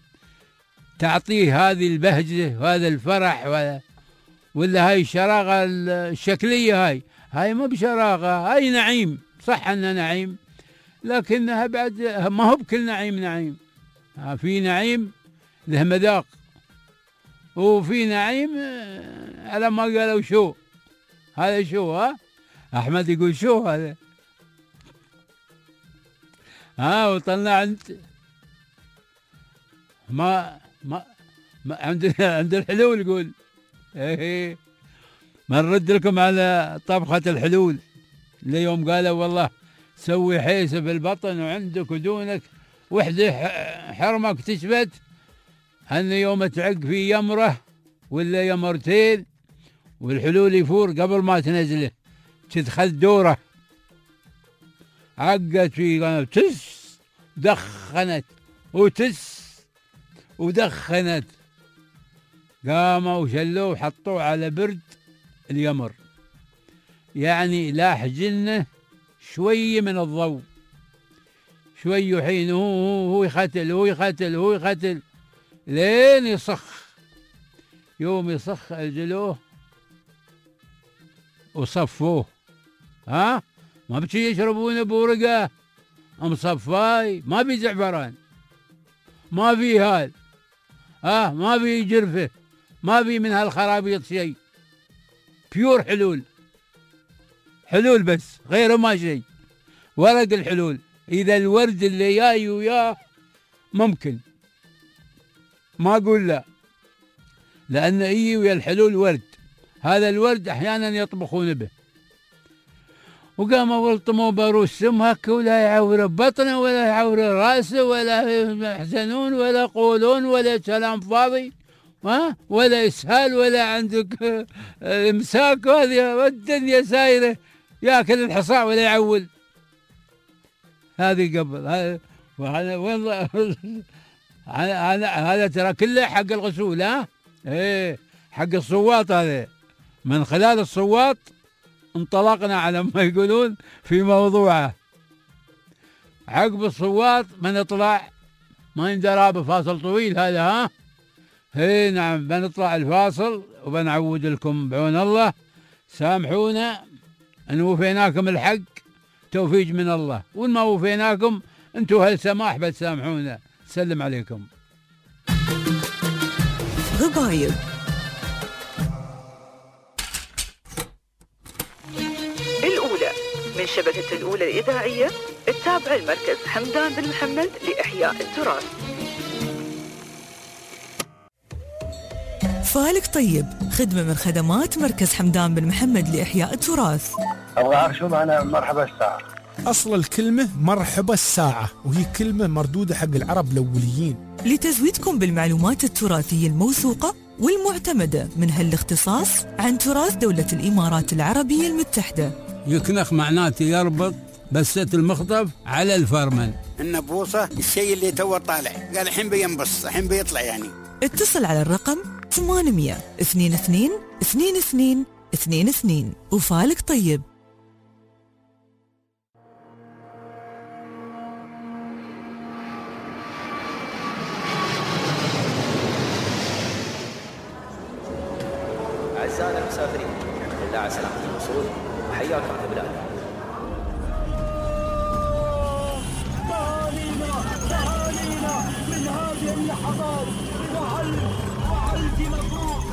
تعطيه هذه البهجة وهذا الفرح ولا هاي الشراغة الشكلية هاي ما بشراغة، هاي نعيم. صح أنها نعيم لكنها بعد ما هو بكل نعيم. في نعيم له مذاق، وفي نعيم على ما قالوا شو هذا شو. ها أحمد يقول شو هذا. وطلع أنت ما عند الحلول يقول ايه ما نرد لكم على طبخة الحلول اللي يوم قالوا والله سوي حيسة بالبطن وعندك ودونك وحدة حرمك تثبت أن يوم تعق في يمرة ولا يمرتين والحلول يفور قبل ما تنزله تدخل دوره، عقت في تس دخنت ودخنت، قاموا وشلوه وحطوه على برد اليمر، يعني لاح جنه شوي من الضوء، شوي حين هو يختل لين يصخ. يوم يصخ أجلوه وصفوه. ما بشي يشربون بورقة مصفاي، ما في زعفران، ما في هال، ما في جرفة، ما في من هالخرابيط شيء، بيور حلول بس غيره ما شيء. ورق الحلول إذا الورد اللي جاي وياه ممكن ما أقول لا، لأن إيه ويا الحلول ورد، هذا الورد أحيانا يطبخون به. وقاموا ولطموا بروسهم هكا ولا يعور بطنه ولا يعور راسه ولا يحزنون ولا يقولون ولا كلام فاضي، ولا إسهال ولا عندك إمساك، وهذه الدنيا سايرة ياكل الحصى ولا يعول. هذه قبل هذا وين هذا ترى كله حق الغسول. ايه حق الصوات، هذا من خلال الصوات انطلقنا على ما يقولون في موضوعه. عقب الصوات بنطلع ما يندرى بفاصل طويل هذا. ايه نعم بنطلع الفاصل وبنعود لكم بعون الله. سامحونا ان وفيناكم الحق، توفيق من الله، وان ما وفيناكم انتم هالسماح بس سامحونا. سلم عليكم. غبايب الأولى من شبكة الأولى الإذاعية التابعة لمركز حمدان بن محمد لإحياء التراث. فالك طيب، خدمة من خدمات مركز حمدان بن محمد لإحياء التراث. أبغى أعرف شو معنى مرحبا الساعة. أصل الكلمة مرحبا الساعة، وهي كلمة مردودة حق العرب الأوليين لتزويدكم بالمعلومات التراثية الموثوقة والمعتمدة من هالاختصاص عن تراث دولة الإمارات العربية المتحدة. يكنخ معناته يربط بسة المخطف على الفرمل. النبوصة الشيء اللي تو طالع، قال الحين بينبص، الحين بيطلع يعني. اتصل على الرقم 800 22 22 22 وفالك طيب. أعزائنا المسافرين، لله على سلامة الوصول وحياكم في بلادنا. تعالينا من هذه اللحظات وألف مبروك.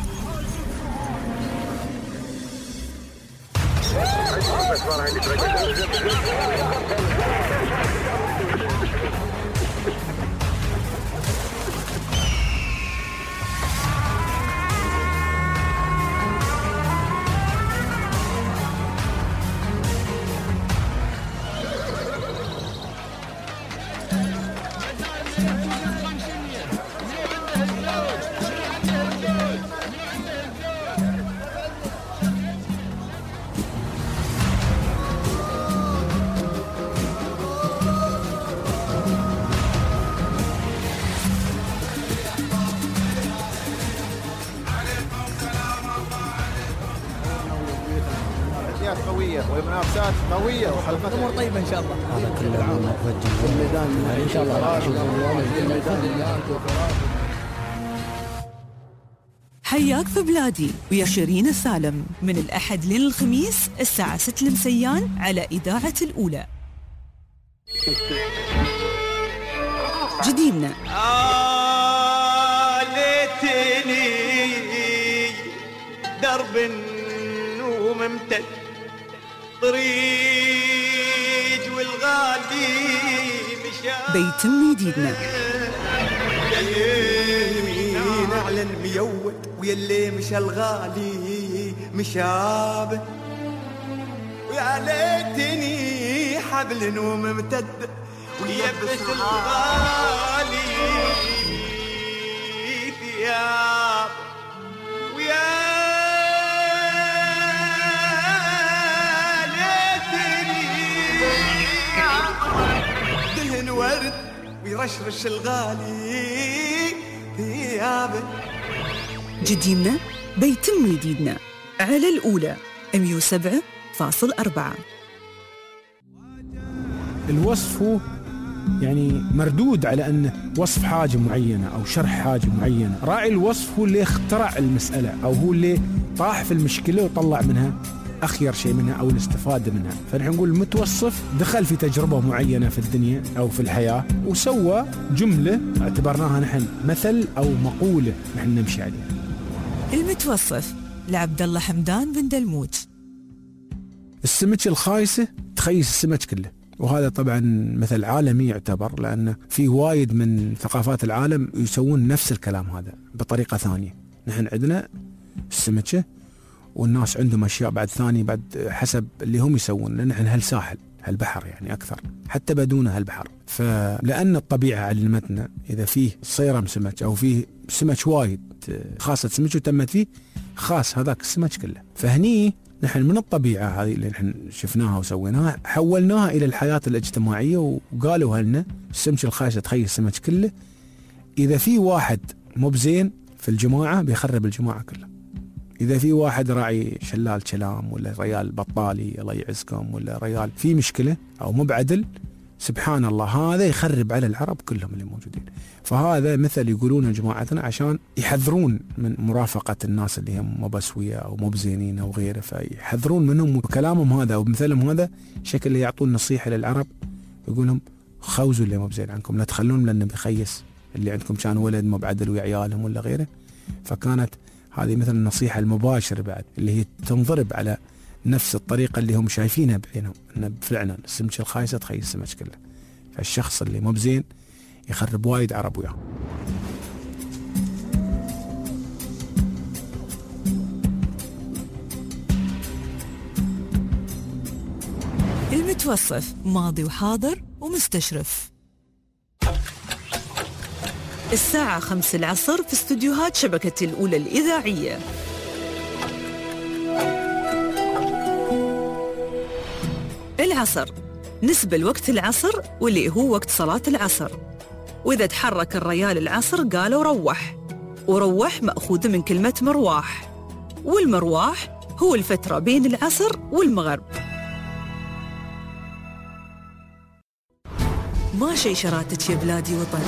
قوية والمنافسات قوية وحلقات الأمور طيبة إن شاء الله. هذا كل العام في الميدان إن شاء الله راح نشوف اليوم في الميدان. حياك في بلادي ويا شيرين السالم من الأحد للخميس الساعة 6 المسيان على إذاعة الأولى. جديدنا ليتني درب وممتد طريق والغالي مشى بيتم جديدنا يمين اعلن ميود ويلي مشى الغالي مشابه ويا ليتني حبل وممتد ويبس الغالي ثياب ويا دهن ورد ويرشرش الغالي ثيابه. جديدنا بيتم جديدنا على الأولى 107.4. الوصف هو يعني مردود على أنه وصف حاجة معينة أو شرح حاجة معينة. راعي الوصف هو اللي اخترع المسألة أو هو اللي طاح في المشكلة وطلع منها أخير شيء منها أو الاستفادة منها. فنحن نقول المتوصف دخل في تجربة معينة في الدنيا أو في الحياة وسوى جملة اعتبرناها نحن مثل أو مقولة نحن نمشي عليها. المتوصف لعبد الله حمدان بن دلموت. السمك الخايسة تخيس السمك كله، وهذا طبعا مثل عالمي يعتبر، لأن في وايد من ثقافات العالم يسوون نفس الكلام هذا بطريقة ثانية. نحن عندنا السمكة والناس عندهم أشياء بعد ثانية بعد حسب اللي هم يسوون، لأن نحن هالساحل هالبحر يعني أكثر حتى بدون هالبحر. فلأن الطبيعة علمتنا إذا فيه صيرم سمك أو فيه سمك وايد خاصة سمك وتمت فيه خاص هذاك السمك كله. فهني نحن من الطبيعة هذه اللي نحن شفناها وسويناها حولناها إلى الحياة الاجتماعية، وقالوا لنا السمك الخايسة تخيل السمك كله. إذا في واحد مو بزين في الجماعة بيخرب الجماعة كلها. إذا في واحد راعي شلال كلام ولا ريال بطالي الله يعزكم ولا ريال في مشكلة أو مو بعدل، سبحان الله هذا يخرب على العرب كلهم اللي موجودين. فهذا مثل يقولون جماعتنا عشان يحذرون من مرافقة الناس اللي هم مو بسوية أو مو بزينين أو غيره، فيحذرون منهم. وكلامهم هذا ومثلهم هذا شكل يعطون نصيحة للعرب، يقولهم خوزوا اللي مو بزين عنكم، لا تخلون لأنه بيخيس اللي عندكم كان ولد مو بعدل ويا عيالهم ولا غيره. فكانت هذه مثل النصيحة المباشرة بعد اللي هي تنضرب على نفس الطريقة اللي هم شايفينها بعينهم، أن فعلا السمك الخايسة تخيل السمك كله. فالشخص اللي مو بزين يخرب وايد عرب وياه. المتوصف ماضي وحاضر ومستشرف. الساعة 5 العصر في استوديوهات شبكة الأولى الإذاعية. العصر نسبة لوقت العصر واللي هو وقت صلاة العصر، وإذا تحرك الريال العصر قالوا روح، وروح مأخوذ من كلمة مرواح، والمرواح هو الفترة بين العصر والمغرب. ما شي شراتك يا بلادي وطن.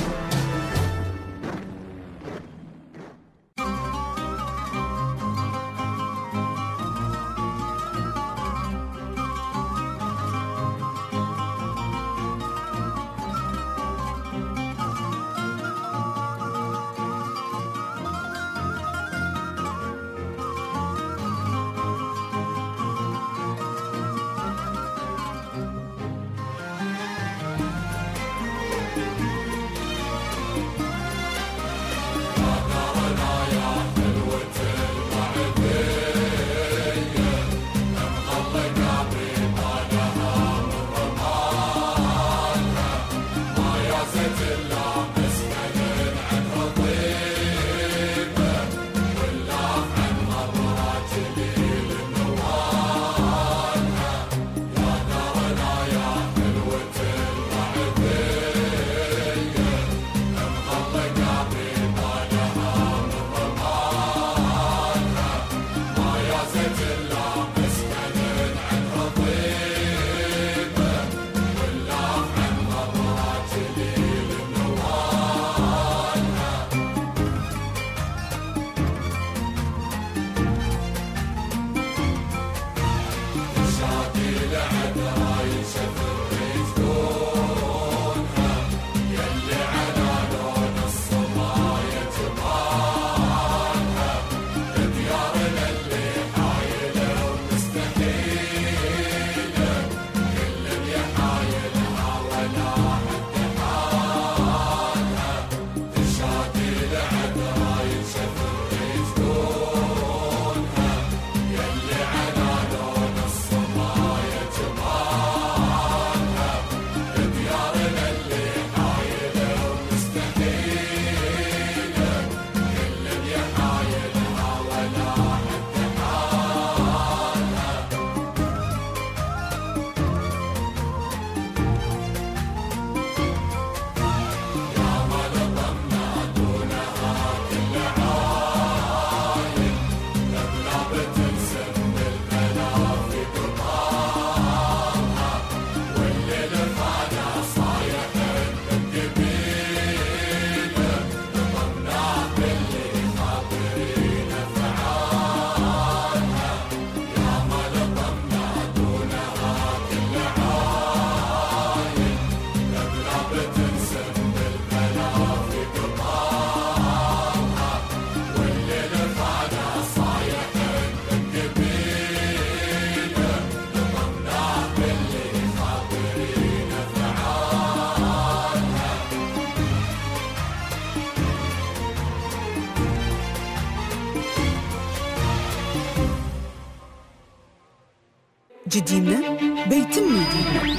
جديدنا بيتم جديدنا.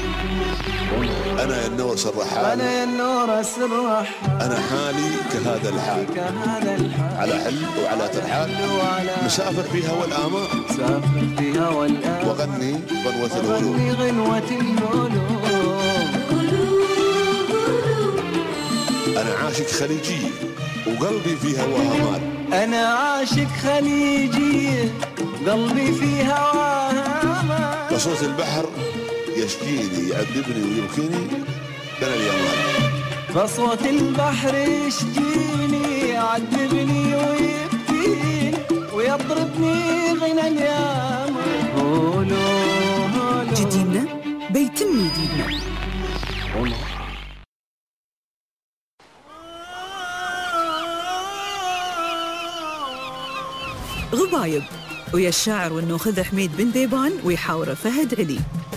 أنا النورس الرحال، أنا يا النورس الرحال، أنا حالي كهذا الحال، على حل وعلى ترحال، مسافر في هوى الآمال، وغني غنوة الهلول. أنا عاشق خليجي وقلبي في هواها مال. أنا عاشق خليجي قلبي في هواها مال. وصوت البحر يشكيني يعذبني ويبكيني بين اليمال. فصوت البحر يشجيني يعذبني ويبكيني ويضربني غنى اليمال. جديدنا بيتم جديدنا. غبايب ويا الشاعر والنوخذ حميد بن ذيبان ويحاوره فهد علي.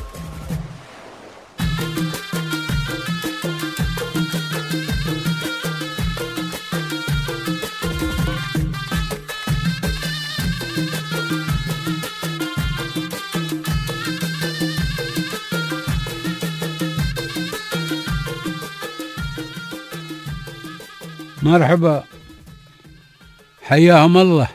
مرحبا، حياهم الله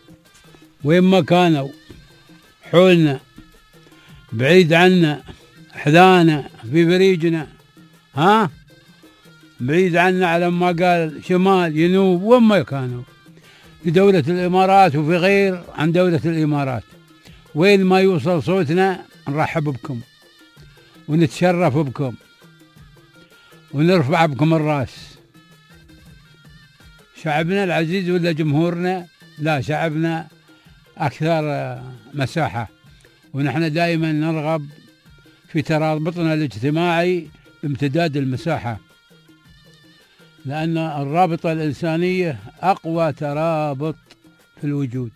وين ما كانوا، حولنا بعيد عنا حذانا في بريجنا، ها بعيد عنا على ما قال شمال جنوب وين ما كانوا، في دولة الإمارات وفي غير عن دولة الإمارات، وين ما يوصل صوتنا نرحب بكم ونتشرف بكم ونرفع بكم الراس. شعبنا العزيز ولا جمهورنا؟ لا، شعبنا أكثر مساحة، ونحن دائما نرغب في ترابطنا الاجتماعي بامتداد المساحة، لأن الرابطة الإنسانية أقوى ترابط في الوجود.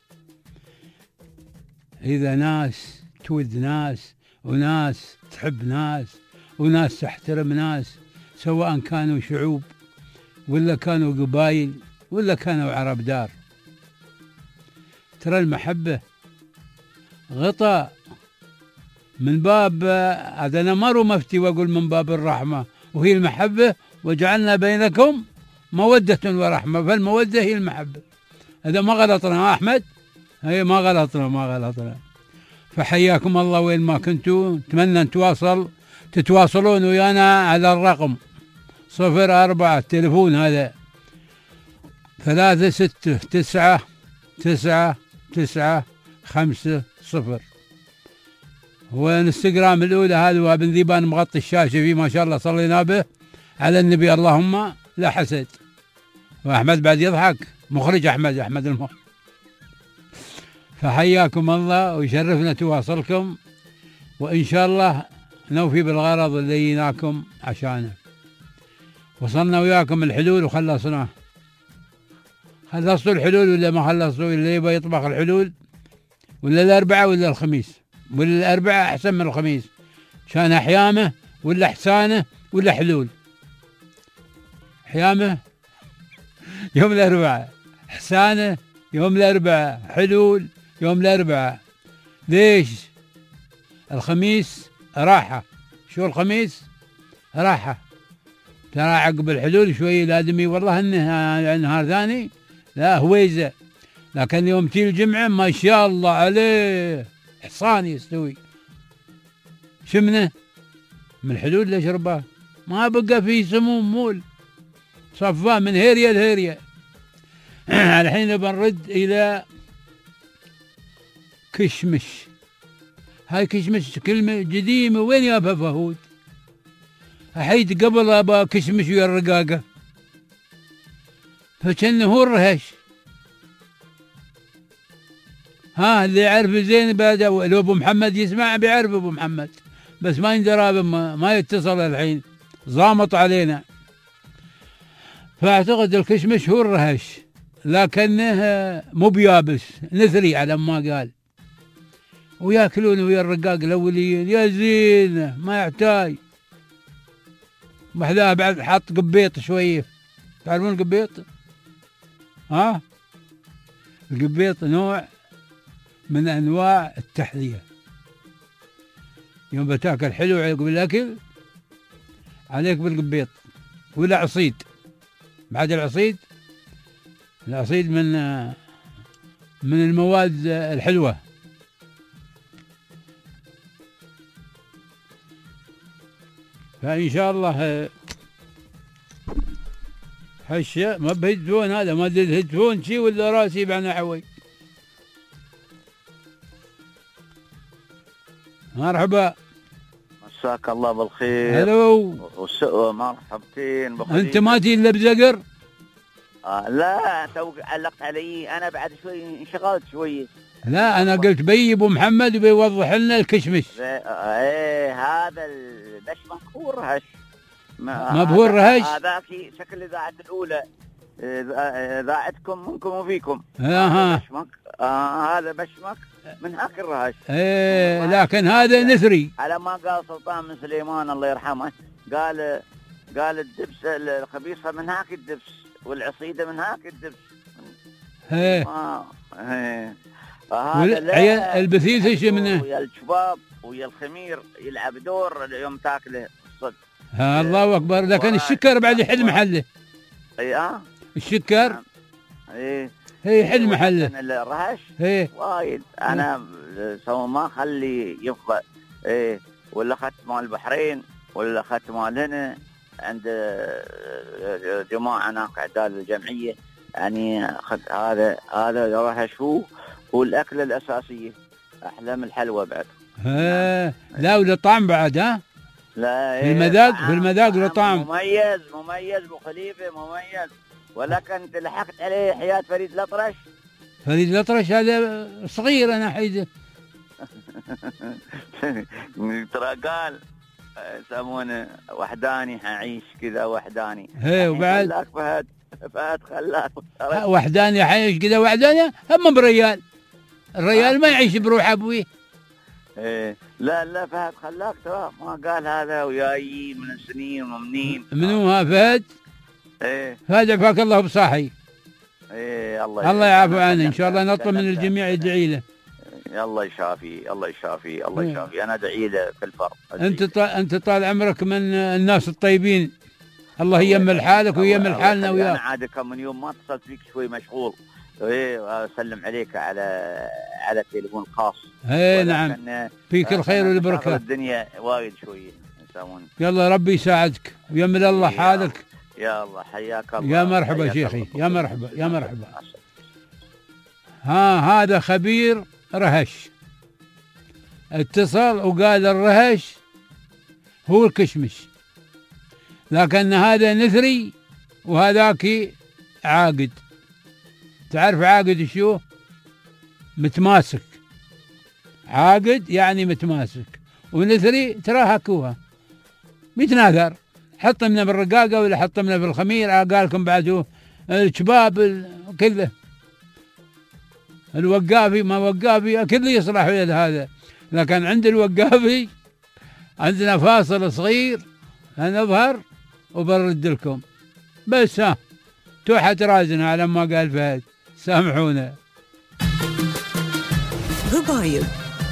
إذا ناس تود ناس، وناس تحب ناس، وناس تحترم ناس، سواء كانوا شعوب ولا كانوا قبائل ولا كانوا عرب دار. ترى المحبة غطاء من باب، هذا أنا مروا مفتي وأقول من باب الرحمة، وهي المحبة، وجعلنا بينكم مودة ورحمة، فالمودة هي المحبة. هذا ما غلطنا أحمد، هي ما غلطنا. فحياكم الله وين ما كنتوا، نتمنى تتواصلون ويانا على الرقم 04 التليفون هذا 36999950. هو الانستغرام الأولى هذا، وابن ذيبان مغطي الشاشة فيه ما شاء الله، صلينا به على النبي اللهم لا حسد. وأحمد بعد يضحك، مخرج أحمد المخرج. فحياكم الله ويشرفنا تواصلكم، وإن شاء الله نوفي بالغرض اللي جيناكم عشانه. وصلنا وياكم الحلول وخلصناه. خلصتوا الحلول ولا ما خلصتوا؟ اللي يبغى يطبخ الحلول، ولا الأربعاء ولا الخميس، ولا الأربعاء أحسن من الخميس، كان حيامه ولا حسانه ولا حلول. حيامه يوم الأربعاء، حسانه يوم الأربعاء، حلول يوم الأربعاء. ليش؟ الخميس راحة. شو الخميس؟ راحة. ترى عقب الحلول شوي لازم والله انه نهار ثاني لا هويزة، لكن يوم تي الجمعة ما شاء الله عليه حصان يستوي. شمنه من الحلول اللي شرباه ما بقى فيه سموم، مول صفاه من هيريا لهيريا. الحين بنرد إلى كشمش. هاي كشمش كلمة قديمة، وين يا أبا فهود؟ أحيد قبل أبا كشمش ويا الرقاقة، فكأنه هو الرهش. ها اللي يعرف زين بعد، لو أبو محمد يسمع بيعرف أبو محمد، بس ما يندرى، ما يتصل الحين، ضامط علينا. فأعتقد الكشمش هو الرهش، لكنه مو بيابس، نثري على ما قال. وياكلون ويا الرقاق الأوليين يا زين، ما يحتاج. محلاها بعد حط قبيط شوية. تعرفون القبيط؟ ها؟ القبيط نوع من أنواع التحلية. يوم بتاكل حلو عقب الأكل عليك بالقبيط، ولا عصيد. بعد العصيد من المواد الحلوة. فإن شاء الله هالشيء ما بهدفون، هذا ما تهدفون شي ولا راسي بعنا حوي. مرحبا، مساك الله بالخير. هلو، مرحبتين بخير. انت ما تي الا بزقر؟ لا تو علقت علي، انا بعد شوي انشغلت شويه. لا انا قلت بي ابو محمد بيوضح لنا الكشمش. ايه هذا البشمك هو الرهش. ما هو الرهش؟ هذاك شكل الاذاعه الاولى، اذاعتكم منكم وفيكم. بشمك. هذا بشمك من هاك الرهش. ايه لكن هذا نثري. على ما قال سلطان بن سليمان الله يرحمه، قال الدبس الخبيصه من هاك الدبس، والعصيده من هاك الدبس. البثيث ايش منه؟ ويا الشباب ويا الخمير يلعب دور يوم تاكله الصدق. الله اكبر. لكن السكر بعد يحل محله. السكر هي يحل محله. الرهش وايد انا سو ما خلي يفضل. ولا أخذت مال البحرين ولا أخذت مال هنا عند جماعة هناك عدال الجمعية. يعني أخذ هذا رهش هو الأكلة الأساسية، أحلى من الحلوى بعد. لا ولا طعم بعد. لا في المذاق له طعم مميز أبو خليفة مميز. ولكن أنت لحقت عليه حياة فريد الأطرش. فريد الأطرش هذا صغير أنا حيده. ترى قال يسمونه وحداني حعيش كذا وحداني. وبعد فهد خلاك وحداني حعيش كذا وحداني هم بريال. الريال ما يعيش بروح أبوي. لا فهد خلاك ترى ما قال هذا وياي من السنين ومنين. منو ها فهد؟ فهد عفاك الله بصاحي. الله يعافو عنه إن شاء الله. نطلب من الجميع يدعي له. الله يشافي الله يشافي الله يشافي. أنا أدعي له في الفرق. أنت طال عمرك من الناس الطيبين. الله يمل حالك ويمل حالنا وياك. أنا عاد كم من يوم ما اتصلت فيك شوي مشغول. وأسلم عليك على التليفون الخاص. نعم فيك الخير والبركة. الدنيا وايد شوي يسوون. يلا ربي يساعدك ويمل الله حالك. يا الله حياك الله. يا مرحبا شيخي يا مرحبا يا مرحبا. هذا خبير رهش اتصل وقال الرهش هو الكشمش، لكن هذا نثري وهذاك عاقد. تعرف عاقد شو؟ متماسك. عاقد يعني متماسك، ونثري تراها كوها متناثر. حط منه بالرقاقة ولا حط منه بالخمير. قالكم بعده الشباب كله الوقافي ما وقافي كله يصلح يد هذا. لكن عند الوقافي عندنا فاصل صغير نظهر وبرد لكم بس. توحت رازنا على ما قال فهد، سامحونا. غبايب.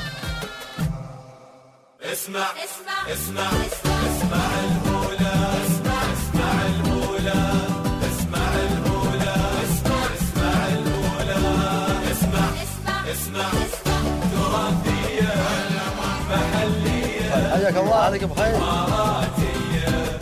اسمع اسمع اسمع اسمع الأولى اسمع الأولى اسمع الأولى اسمع الأولى اسمع تراثية محلية. حياك الله عليك بخير. إماراتية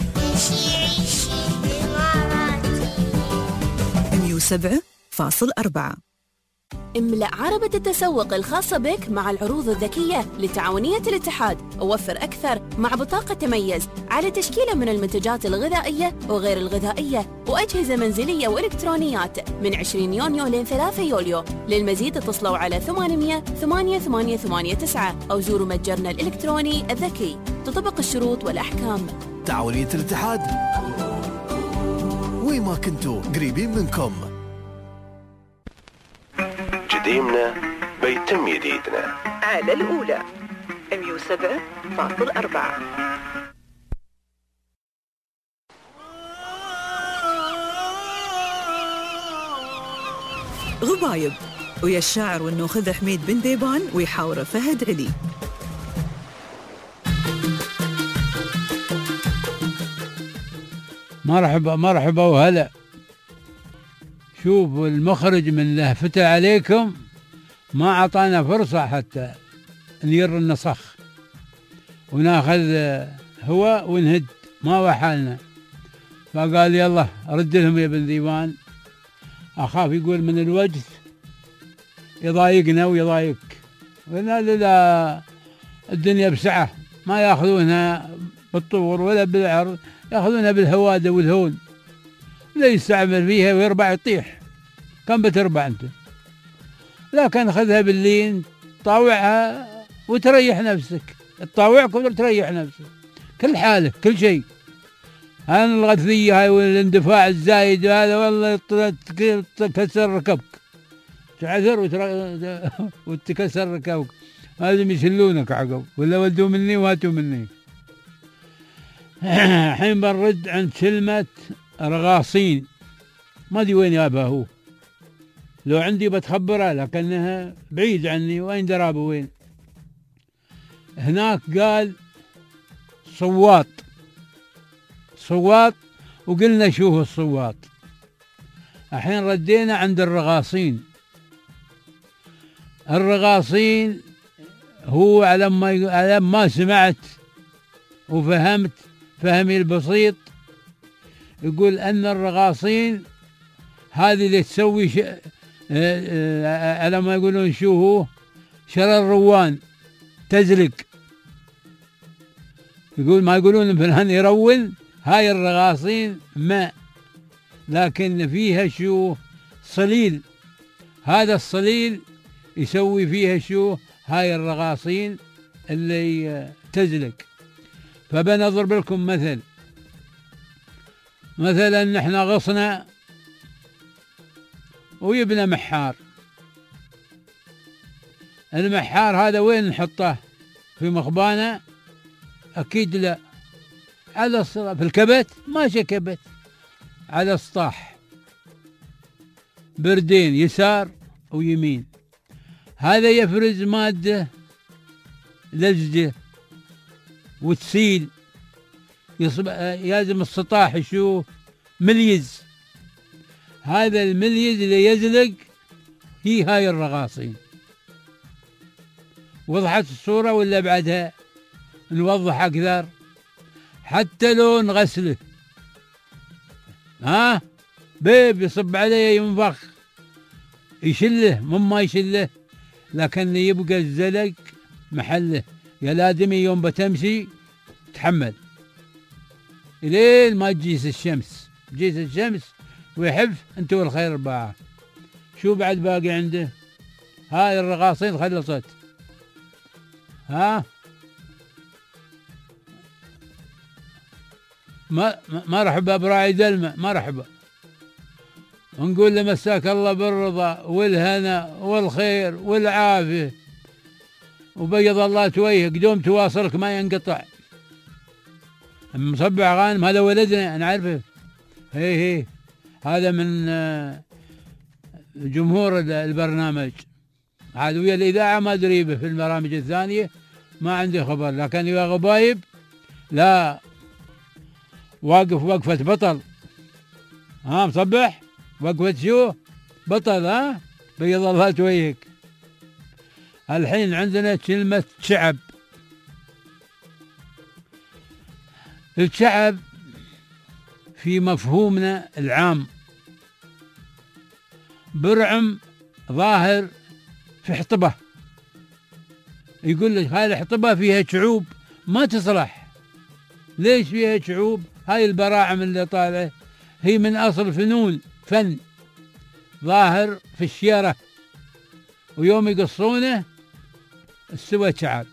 107.4. املأ عربة التسوق الخاصة بك مع العروض الذكية لتعاونية الاتحاد. ووفر أكثر مع بطاقة تميز على تشكيلة من المنتجات الغذائية وغير الغذائية وأجهزة منزلية وإلكترونيات من 20 يونيو لين 3 يوليو. للمزيد اتصلوا على 800 8889 أو زوروا متجرنا الإلكتروني الذكي. تطبق الشروط والأحكام. تعاونية الاتحاد، وين ما كنتوا قريبين منكم. جديمنا بيتم جديدنا على الأولى 107.4. غبايب ويا الشاعر والنوخذ حميد بن ديبان ويحاوره فهد علي. مرحبا وهلا. شوف المخرج من لهفته عليكم ما عطانا فرصة حتى نير النصخ وناخذ هو ونهد، ما وحالنا. فقال يلا رد لهم يا بن ديوان، أخاف يقول من الوجه يضايقنا ويضايق. قلنا لا الدنيا بسعة، ما ياخذونها بالطور ولا بالعرض، ياخذونها بالهوادة والهون. لا يستعمل فيها ويربع يطيح. كم بتربع أنت؟ لكن خذها باللين طاوعها وتريح نفسك. تطاوعك وتريح نفسك كل حالك كل شيء. أنا الغثية هاي والاندفاع الزايد هذا والله تكسر ركبك، تعثر وتكسر ركبك. لازم يشلونك عقب ولا ودوا مني وهاتوا مني. الحين بنرد عند كلمة رغاصين، ما ادري وين يابها هو. لو عندي بتخبره لكنها بعيد عني. وين درابه وين؟ هناك قال صواط وقلنا شو هو الصواط. الحين ردينا عند الرغاصين. الرغاصين هو على ما سمعت وفهمت فهمي البسيط، يقول أن الرغاصين هذه اللي تسوي على ما يقولون شو هو شرى الروان تزلق، يقول ما يقولون فلان يرون، هاي الرغاصين ماء لكن فيها شو صليل، هذا الصليل يسوي فيها شو هاي الرغاصين اللي تزلق. فبنضرب لكم مثلا نحن غصنا ويبنى محار، المحار هذا وين نحطه؟ في مخبانة؟ أكيد لا، على في الكبت، ماشي كبت، على سطاح بردين يسار ويمين، هذا يفرز مادة لزجة وتسيل، يلزم السطاح شو مليز، هذا المليز اللي يزلق هي هاي الرغاصين. وضحت الصورة ولا بعدها نوضح أكثر؟ حتى لو نغسله بيب يصب عليه ينفخ يشله مما يشله، لكن يبقى الزلق محله، يا لازمي يوم بتمشي تحمل إلين ما تجيس الشمس، تجيس الشمس ويحف انت والخير رباعه. شو بعد باقي عنده؟ هاي الرغاصين خلصت، مرحبا براعي دلمة، مرحبا، ونقول له مساك الله بالرضا والهنا والخير والعافية وبيض الله توجهك، دوم تواصلك ما ينقطع. مصبع غانم هذا ولدنا أنا عارفه، هي هذا من جمهور البرنامج، عاد ويا الإذاعة ما أدري به، في البرامج الثانية ما عندي خبر، لكن يا غبايب لا، واقف وقفة بطل، مصبح وقفة شو بطل، بيض الله توجهك. الحين عندنا كلمة شعب. الشعب في مفهومنا العام برعم ظاهر في حطبة، يقول لك هاي الحطبة فيها شعوب ما تصلح. ليش فيها شعوب؟ هاي البراعم اللي طالعة هي من أصل فن ظاهر في الشيرة، ويوم يقصونه استوى شعب.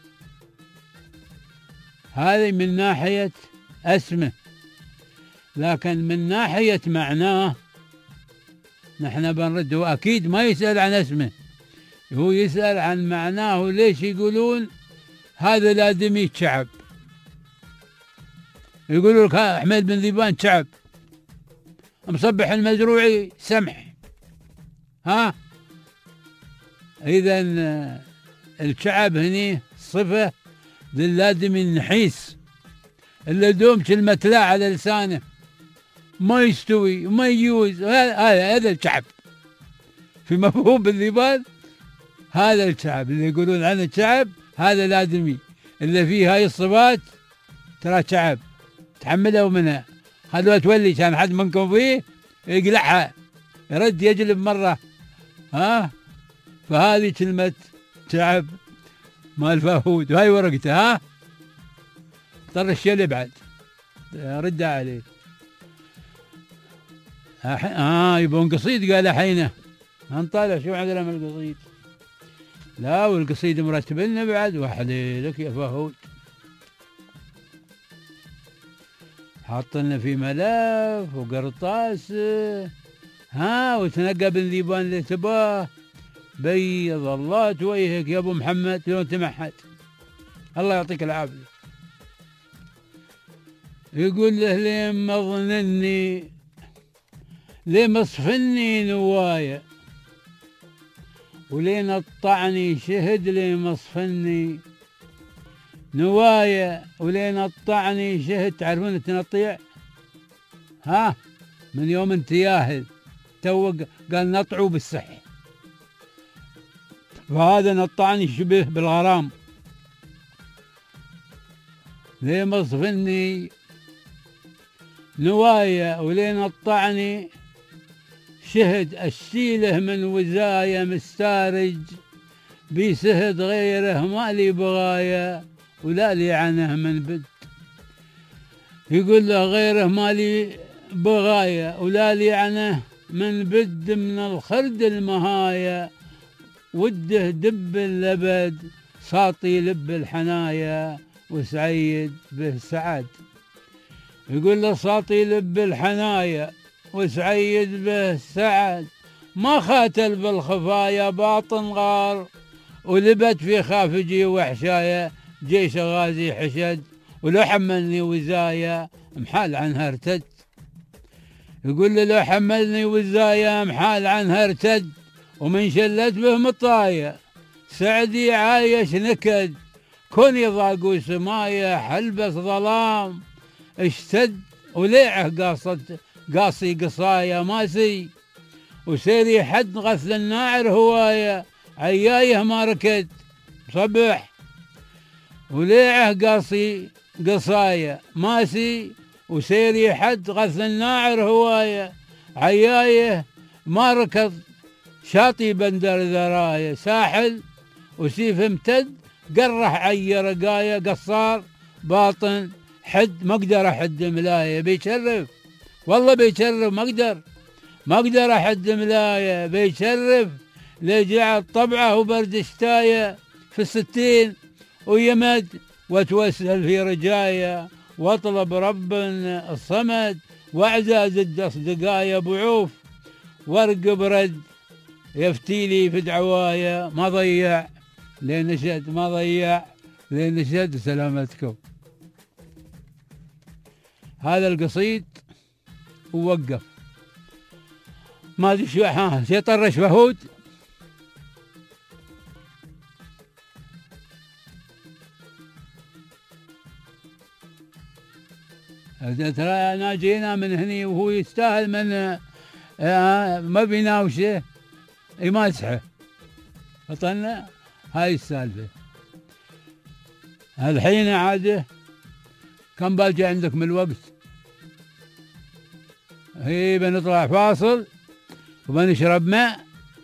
هذه من ناحية اسمه، لكن من ناحية معناه نحن بنرد. هو أكيد ما يسأل عن اسمه، هو يسأل عن معناه. ليش يقولون هذا لازم شعب؟ يقولوا لك أحمد بن ذيبان شعب، مصبح المزروعي سمح. إذن الشعب هني صفة للازم النحيس اللي دوم كلمة لا على لسانه ما يستوي وما يجوز، هذا الشعب في مفهوم الذيبان. هذا الشعب اللي يقولون عنه الشعب هذا لازمي، اللي فيه هاي الصفات ترى شعب، تحملها ومنها. خلوها تولي، كان حد منكم فيه يقلعها يرد يجلب مرة. فهذه كلمة شعب مال فهود، وهاي ورقته. طر الشيء بعد رد عليه. يبون قصيد، قال حينه هنطالع شو عندنا من القصيد. لا والقصيد مرتب لنا بعد، وحليلك يا فهود، حط لنا في ملف وقرطاس وتنقى بن ذيبان اللي تباه. بيض الله توجهك يا ابو محمد لو تمحت، الله يعطيك العافيه. يقول له لين مظنني لين مصفني نوايه، ولين الطعني شهد لين مصفني نوايه، ولين الطعني شهد. تعرفون التنطيع؟ من يوم انت ياهل تو قال نطعوا بالسح، فهذا نطعني شبه بالغرام. ذي مصفني نوايا ولين الطعني شهد الشيله من وزايا مستارج بيسهد غيره ما لي بغايا ولا لي عنه من بد. يقول له غيره ما لي بغايا ولا لي عنه من بد من الخرد المهايا وده دب اللبد ساطي لب الحنايا وسعيد به سعد. يقول له ساطي لب الحنايا وسعيد به سعد ما خاتل بالخفايا باطن غار ولبت في خافجي وحشايا جيش غازي حشد ولو حملني وزايا محال عنها ارتد. يقول له لو حملني وزايا محال عنها ارتد ومن شلت به مطايا سعدي عايش نكد كوني ضاقوا سمايا حلبس ظلام اشتد وليعه قاصي قصايا ماسي وسيري حد غثل الناعر هوايا عيايه ما ركد صبح وليعه قاصي قصايا ماسي وسيري حد غثل الناعر هوايا عيايه ما ركض شاطي بندر ذرايا ساحل وسيف امتد قرح عي رقايا قصار باطن حد ما اقدر احد ملايه بيشرف والله بيشرف ما اقدر احد ملايه بيشرف لجعل طبعه وبرد شتايه في 60 ويمد واتوسل في رجايا واطلب رب الصمد واعزاز الدقايا بعوف وارقب رد يفتيلي في دعوايا ما ضيع لين نشد ما ضيع لين نشد سلامتكم. هذا القصيد ووقف ما ادري شو شي طرش فهود ترى انا جينا من هني وهو يستاهل من ما بيناوشه يمازحه فطلنا هاي السالفه. الحين عاده كم باقي عندك من الوقت؟ بنطلع فاصل وبنشرب ماء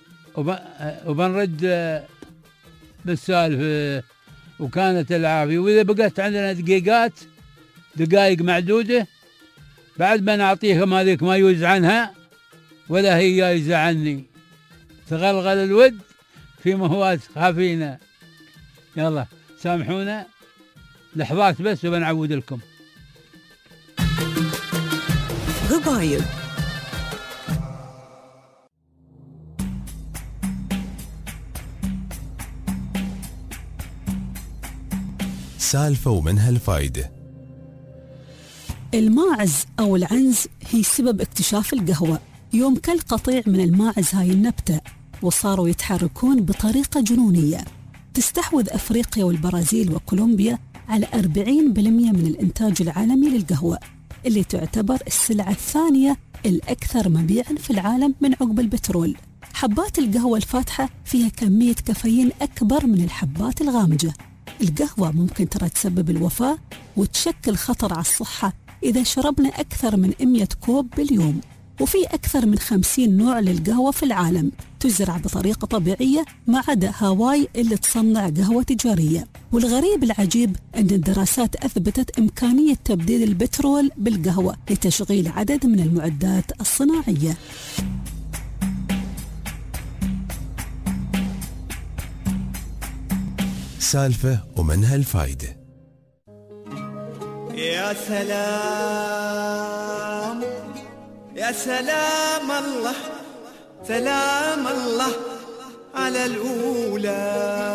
وبنرد بالسالفه وكانت العافيه. واذا بقت عندنا دقائق معدوده بعد ما نعطيهم هذيك ما يوزع عنها ولا هي جايزه عني تغلغل الود في مهوات خافينا. يلا سامحونا لحظات بس وبنعود لكم. غبايب سالفة ومنها الفايدة. الماعز أو العنز هي سبب اكتشاف القهوة. يوم كل قطيع من الماعز هاي النبتة وصاروا يتحركون بطريقة جنونية. تستحوذ أفريقيا والبرازيل وكولومبيا على 40% من الإنتاج العالمي للقهوة اللي تعتبر السلعة الثانية الأكثر مبيعاً في العالم من عقب البترول. حبات القهوة الفاتحة فيها كمية كافيين أكبر من الحبات الغامجة. القهوة ممكن ترى تسبب الوفاة وتشكل خطر على الصحة إذا شربنا أكثر من 100 كوب باليوم. وفي أكثر من 50 نوع للقهوة في العالم تزرع بطريقة طبيعية ما عدا هاواي اللي تصنع قهوة تجارية. والغريب العجيب أن الدراسات أثبتت إمكانية تبديل البترول بالقهوة لتشغيل عدد من المعدات الصناعية. سالفة ومنها الفايدة. يا سلام يا سلام الله سلام الله على الأولى.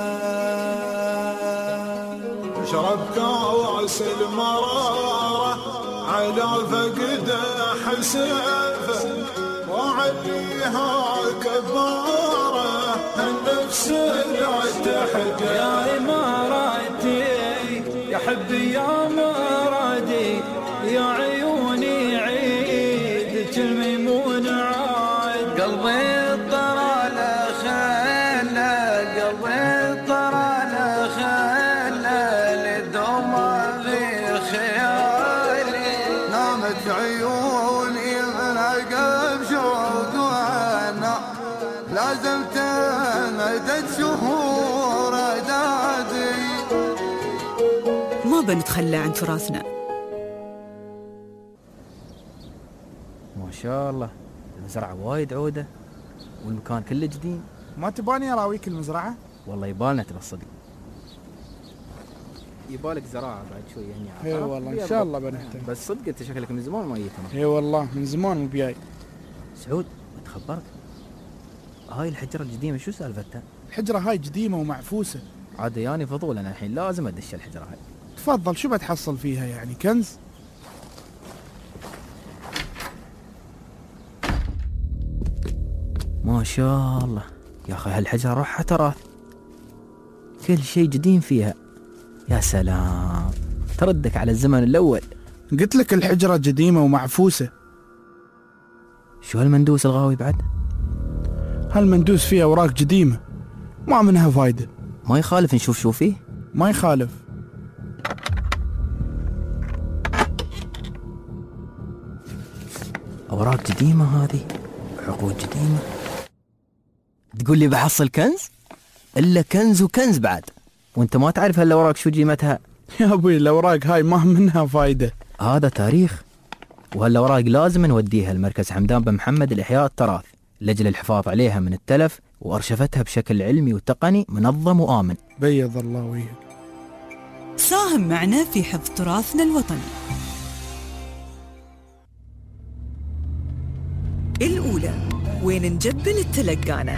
شرب كاس المرارة على فقد حسافة وعليها كبارة النفس لا تحقق. يا إماراتي يا حبي يا مرادي يا عيوني عيدك الميمون عاد. قلبي طرى لخلا قلبي طرى لخلا لدوما في عقب شوق وانا لازم تمدد شهور اعدادي. ما بنتخلى عن تراثنا. ما شاء الله المزرعة وايد عودة والمكان كله جديد. ما تباني اراويك المزرعة؟ والله يبالنا ترى الصدق. يبالك زراعة بعد شوي يعني. اي والله ان شاء الله بنهتم. بس صدق انت شكلك من زمان ما جيت هنا. اي والله من زمان مو بجاي. سعود تخبرت هاي الحجرة القديمة شو سالفتها؟ الحجرة هاي قديمة ومعفوسة. عاد ياني فضول انا الحين لازم ادش الحجرة هاي. تفضل شو بتحصل فيها يعني كنز؟ ما شاء الله يا اخي هالحجرة روحها تراث كل شيء قديم فيها. يا سلام تردك على الزمن الاول. قلت لك الحجرة قديمة ومعفوسة. شو هالمندوس الغاوي بعد؟ هالمندوس فيه اوراق قديمة ما منها فايدة. ما يخالف نشوف شو فيه؟ ما يخالف. اوراق قديمة هذه عقود قديمة. تقول لي بحصل كنز؟ الا كنز وكنز بعد وانت ما تعرف هالاوراق شو قيمتها. يا ابوي الاوراق هاي ما منها فايدة. هذا تاريخ وهالاوراق لازم نوديها لمركز حمدان بن محمد لإحياء التراث لأجل الحفاظ عليها من التلف وأرشفتها بشكل علمي وتقني منظم وآمن. بيض الله وجهك. ساهم معنا في حفظ تراثنا الوطني. الأولى وين نجبل التلقانة.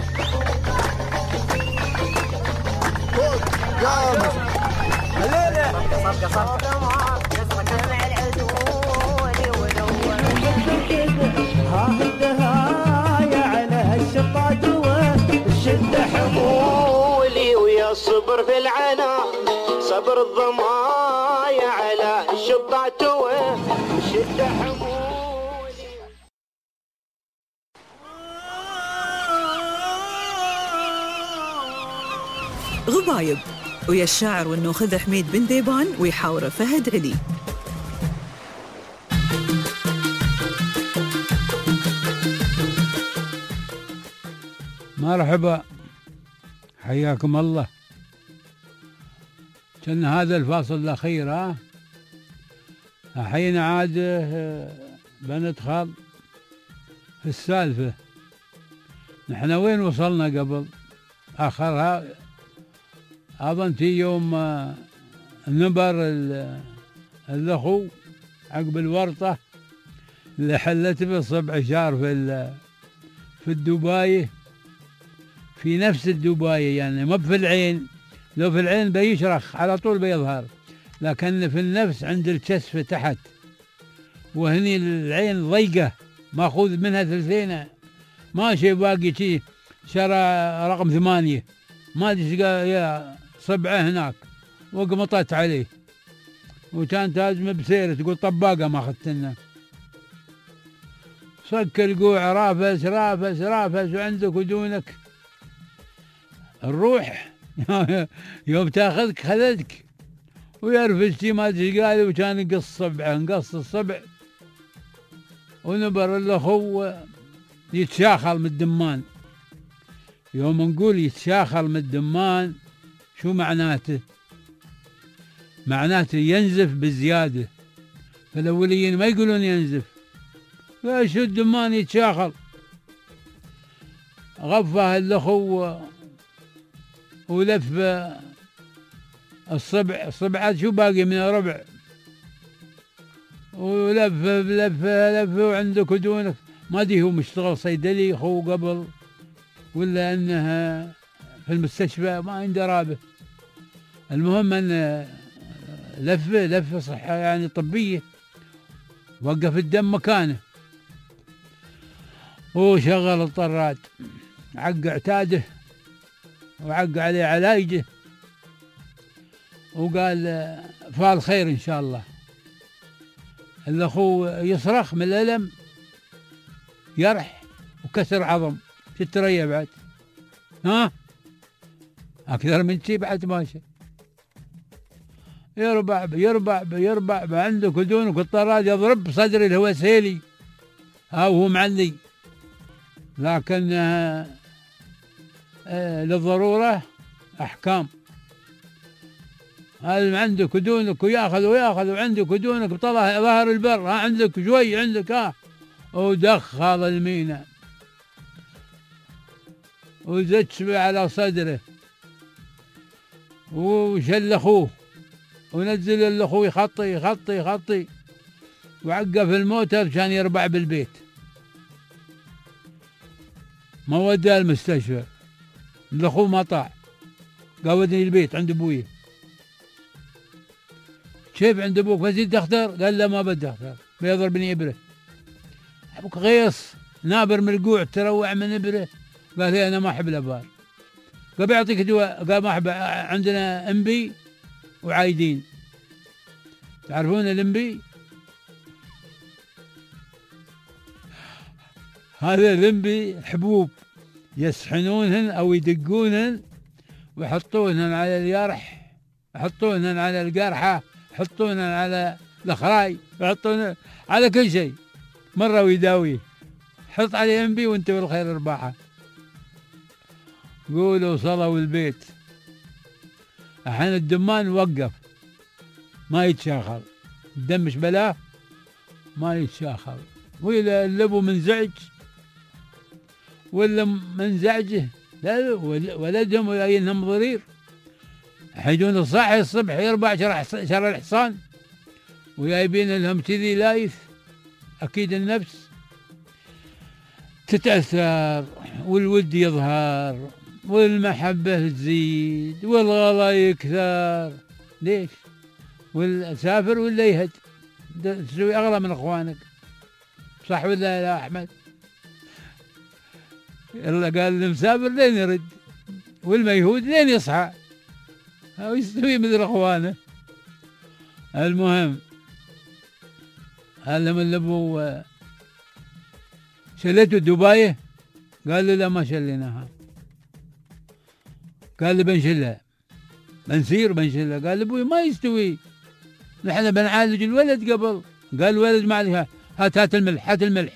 الشدة حمولي ويا الصبر في العنا صبر الضمايا على الشطات والشدة حمولي. غبايب ويا الشاعر والنوخذ حميد بن ذيبان ويحاوره فهد علي. مرحبا حياكم الله. كان هذا الفاصل الأخير الحين عاد بندخل في السالفة. نحن وين وصلنا قبل آخرها؟ أظن في يوم نبر الأخو عقب الورطة اللي حلت به 7 شهر في الدباية، في نفس الدباية يعني ما في العين. لو في العين بيشرخ على طول بيظهر، لكن في النفس عند الكسف تحت، وهني العين ضيقة ماخوذ منها 2 ماشي باقي شي شرع رقم 8 ما ادري يا 7 هناك وقمطت عليه وكانت هازمة بسيرة تقول طباقة ما اخذت لنا. صك القوع رافس رافس رافس وعندك ودونك الروح يوم تاخذك خذتك ويرفس شي ما ادري قال. وكان نقص الصبع ونبر الاخو يتشاخل من الدمان. يوم نقول يتشاخل من الدمان شو معناته؟ معناته ينزف بزيادة. فالأوليين ما يقولون ينزف، شو الدمان يتشاخل. غفه الأخو ولف الصبعات شو باقي من ربع ولف وعندك ودونك. ما ادري هو مشتغل صيدلي اخو قبل ولا انه في المستشفى ما عنده رابه. المهم ان لف صحة يعني طبية، وقف الدم مكانه وشغل الطراد، عق عتاده وعق عليه علايجه وقال فال خير ان شاء الله. الاخو يصرخ من الالم يرح وكسر عظم. تتريا بعد اكثر من شي بعد ماشي يربع عندك ودونك الطراد يضرب صدري الهوسيلي وهو معلي، لكن للضرورة أحكام. هذا عندك ودونك وياخذ وعندك ودونك بطلع ظهر البر، عندك شوي عندك ودخل المينا وزجبه على صدره وشل اخوه ونزل الاخوه يخطي وعقف الموتر كان يربع بالبيت، ما وداه المستشفى. الاخوه ما طاع، قال ودني البيت عند ابوي. كيف عند ابوك؟ بزيد دكتور؟ قال لا ما بدي دكتور، بيضربني ابره. ابوك غيص نابر من الجوع تروع من ابره. قال لي انا ما احب الابار. قال بيعطيك دواء؟ قال ما احب، عندنا انبي وعايدين. تعرفون الانبي؟ هذا الانبي حبوب يسحنونهن او يدقونهن ويحطونهن على اليرح، يحطونهن على القرحه، يحطونهن على الخراي، يحطونهن على كل شيء مره ويداويه. حط عليه انبي وانت بالخير ارباحه. قولوا صلوا البيت. الحين الدمان وقف ما يتشاخر، الدم مش بلاه ما يتشاخر. وإذا الأبو منزعج ولا منزعجه لا ولدهم وينهم ضرير، يحيدون الصاحي الصبح يربع شر الحصان ويايبين لهم كذي لايث. أكيد النفس تتأثر والود يظهر والمحبة تزيد والغلا يكثر. ليش؟ والسافر ولا يهد تسوي أغلى من أخوانك، صح ولا لا أحمد؟ يلا قال المسافر لين يرد والميهود لين يصحى أو يستوي مثل أخوانه. المهم هذا من أبو شلته دباية؟ قال له لا ما شليناها. قال له بنشلها، بنسير بنشلها. قال ابوي ما يستوي، نحن بنعالج الولد قبل. قال الولد ما عليها، هات الملح، هات الملح.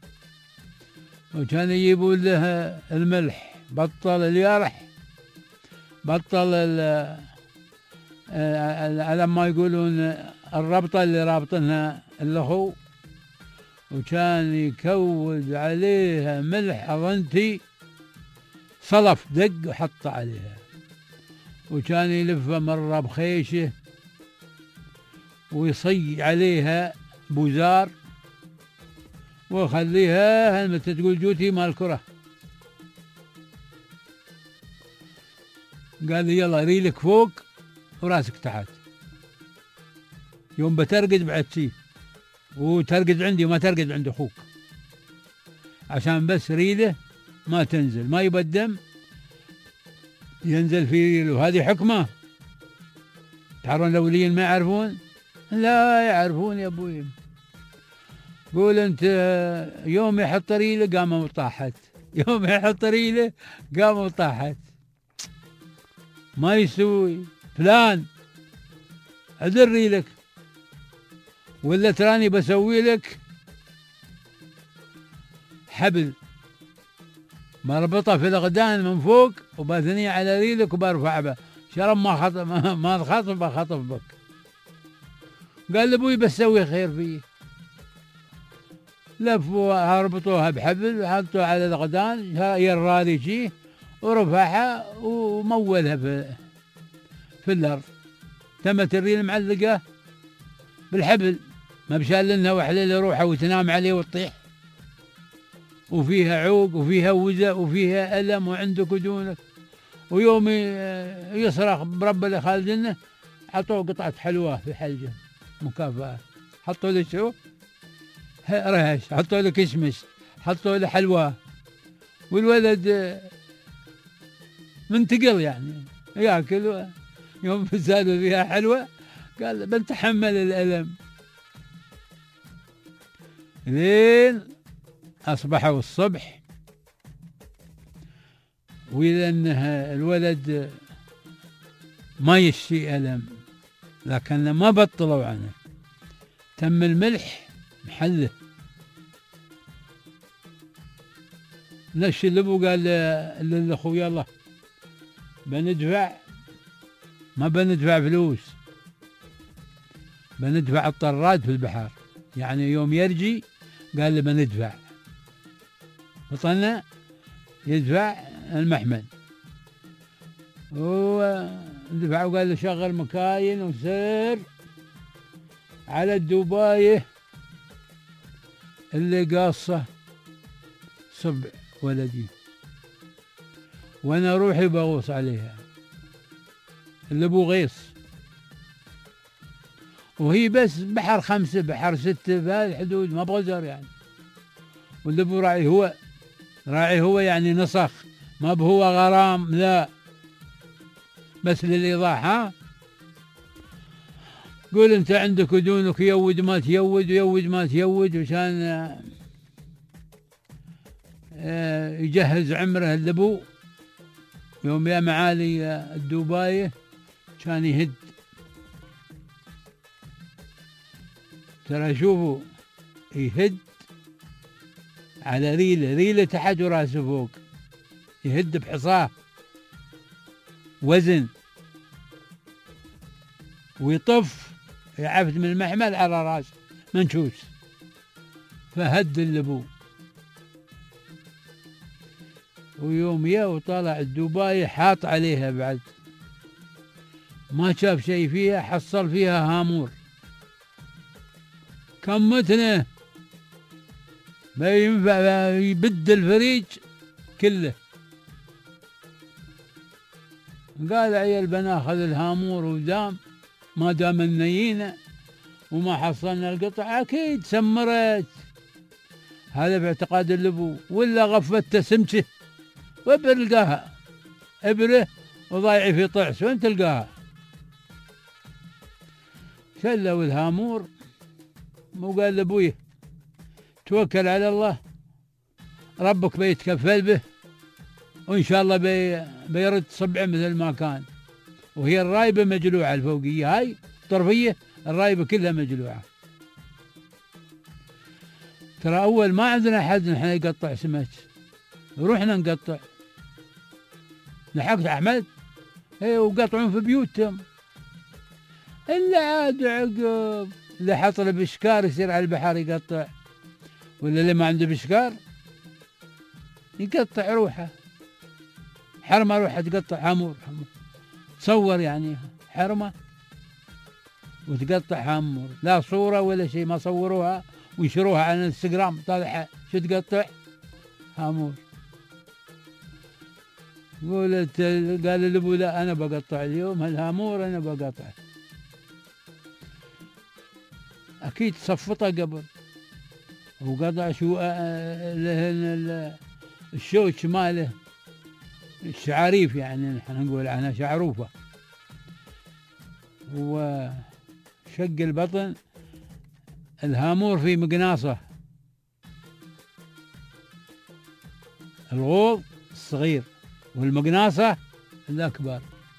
وكان يجيبون له الملح، بطل اليرح، بطل على ما يقولون الربطة اللي رابطنها الأخو، وكان يكود عليها ملح أظنتي صلف دق وحط عليها، وكان يلفها مرة بخيشه ويصي عليها بوزار ويخليها مثل تقول جوتي مال كرة. قال لي يلا ريلك فوق وراسك تحت، يوم بترقد بعد شي وترقد عندي وما ترقد عند اخوك، عشان بس ريله ما تنزل، ما يبى الدم ينزل في ريله. هذه حكمة. تعرفون الأوليين ما يعرفون؟ لا يعرفون يا أبوي. قول أنت يوم يحط ريله قاموا وطاحت، يوم يحط ريله قاموا وطاحت، ما يسوي. فلان أدر ريلك ولا تراني بسوي لك حبل مربطة في الأقدام من فوق وبثنيه على ريلك وبرفع به شرب ما تخاطب بخطف بك. قال لأبوي بسوي خير فيه. لفوا ربطوها بحبل وحطوها على الأقدام يرالي شي ورفعها ومولها في الأرض. تمت الريل معلقة بالحبل، ما بشال لنا وحليل روحه وتنام عليه وتطيح، وفيها عوق وفيها وزة وفيها ألم وعندك ودونك. ويوم يصرخ برب اللي خالد لنا حطوه قطعة حلوة في حلجه مكافأة، حطوا له شو رهش، حطوا له كشمش، حطوا له حلوة، والولد منتقل يعني ياكل. يوم فساله فيها حلوة قال بنتحمل الألم. لين أصبحوا الصبح، وإذا أنها الولد ما يشتي ألم، لكن ما بطلوا عنه. تم الملح محله نش اللبو قال للأخو يلا بندفع، ما بندفع فلوس، بندفع الطراد في البحر، يعني يوم يرجي قال لي بندفع، بطلنا يدفع المحمل، ودفع وقال له شغل مكاين وسير على الدوباية اللي قاصة صبع ولدي، وانا روحي بغوص عليها اللي ابو غيص، وهي بس بحر 5 بحر 6 بهالحدود ما بغزر يعني، واللي ابو راعي هو يعني نسخ، ما بهو غرام لا، بس للإيضاح. ها قول انت عندك ودونك يود ما تيود ويود ما تيود، وشان يجهز عمره اللبو يوم يا معالي الدوباية كان يهد. ترى شوفوا يهد على ريلة تحت وراسه فوق، يهد بحصاه وزن، ويطف يعفد من المحمل على راس منشوش، فهد اللبو. ويوم يا وطلع الدوباية حاط عليها بعد، ما شاف شيء فيها، حصل فيها هامور كمتنا ما ينفع يبد الفريج كله. قال عيال بناخذ الهامور ودام، ما دام النيينة وما حصلنا القطع اكيد سمرت، هذا باعتقاد اللبو، ولا غفت سمكه وبلقاها ابره وضايع في طعس، وين تلقاها؟ شلوا الهامور وقال لابويه توكل على الله، ربك بيتكفل به، وإن شاء الله بيرد صبعه مثل ما كان. وهي الرايبة مجلوعة الفوقية، هاي الطرفية الرايبة كلها مجلوعة. ترى أول ما عندنا حد نحن يقطع سمك، روحنا نقطع. لحقت أحمد وقطعون في بيوتهم، إلا عاد عقب اللي حط له بشكار يصير على البحر يقطع، ولا اللي ما عنده بشكار يقطع روحه، حرمة روحه تقطع هامور. تصور يعني حرمة وتقطع هامور، لا صورة ولا شيء، ما صوروها وينشروها على الانستغرام، طالع شو تقطع هامور. قال الابو لا انا بقطع اليوم هالهامور، انا بقطع. اكيد صفطه قبل وقطع شو الشوك ماله، الشعاريف يعني نحن نقول عنها شعروفه، وشق البطن. الهامور في مقناصه، الغوض الصغير والمقناصه الاكبر.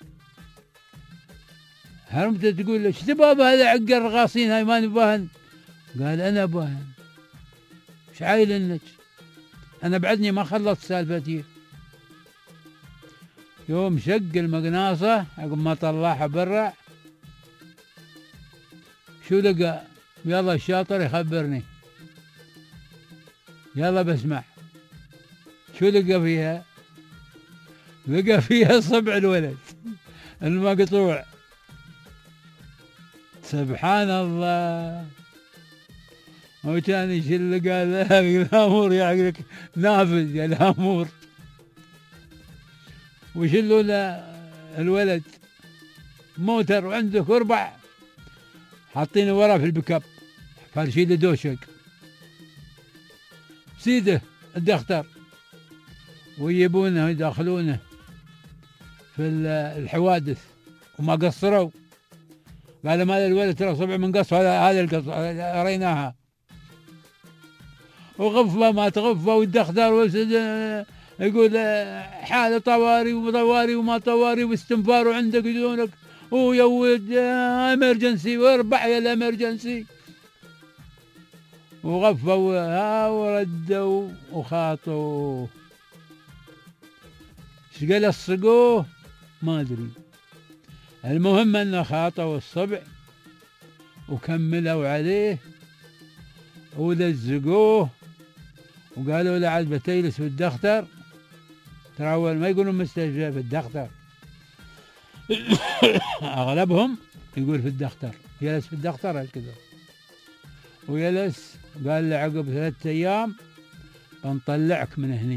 هرمت تقول له ايش تبغى بهذا عق الرقاصين هاي ما نباهن؟ قال انا باهن، ايش عايل انك؟ انا بعدني ما خلصت سالفتي. يوم شق المقناصه عقب ما طلعها برا، شو لقى؟ يلا الشاطر يخبرني، يلا بسمع. شو لقى فيها؟ لقى فيها صبع الولد المقطوع. سبحان الله. وكان يشل قال الهامور يعقلك نافذ يا الهامور، وشلوا له الولد موتر وعنده كربع حاطينه ورا في البكاب، فارشين له دوشك سيده الدختر، ويجيبونه ويدخلونه في الحوادث. وما قصروا، قال ما الولد ترى صبع من قص، هذا القص ريناها. وغفه ما تغفه والدختر يقول حاله طواري وطواري وما طواري واستنفار وعندك يدونك ويود امرجنسي واربح يا الامرجنسي. وغفوا وردوا وخاطوا ايش قال الصقوه ما ادري. المهم انه خاطوا الصبع وكملوا عليه ولزقوه وقالوا له عاد بتجلس في الدختر. ترى اول ما يقولون مستشفى في الدختر اغلبهم يقول في الدختر، جلس في الدختر هالكذا وجلس. قال له عقب 3 أيام بنطلعك من هني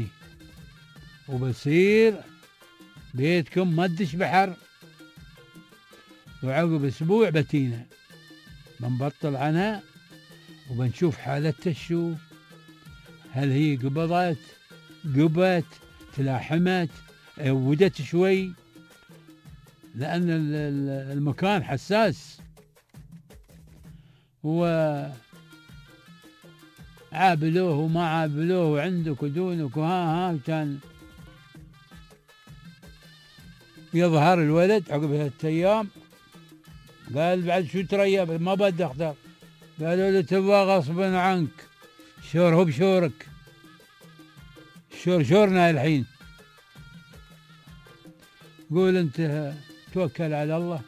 وبصير بيتكم ما تدش بحر، وعقب أسبوع بتينا بنبطل عنها وبنشوف حالتها شو، هل هي قبت تلاحمت عودت شوي، لأن المكان حساس. عابلوه وما عابلوه وعندك ودونك وها كان يظهر الولد عقب 3 أيام. قال بعد شو تريب ما بدي اختار. قالوا له تبغى غصبا عنك، شور هو بشورك، شورنا الحين. قول انت توكل على الله.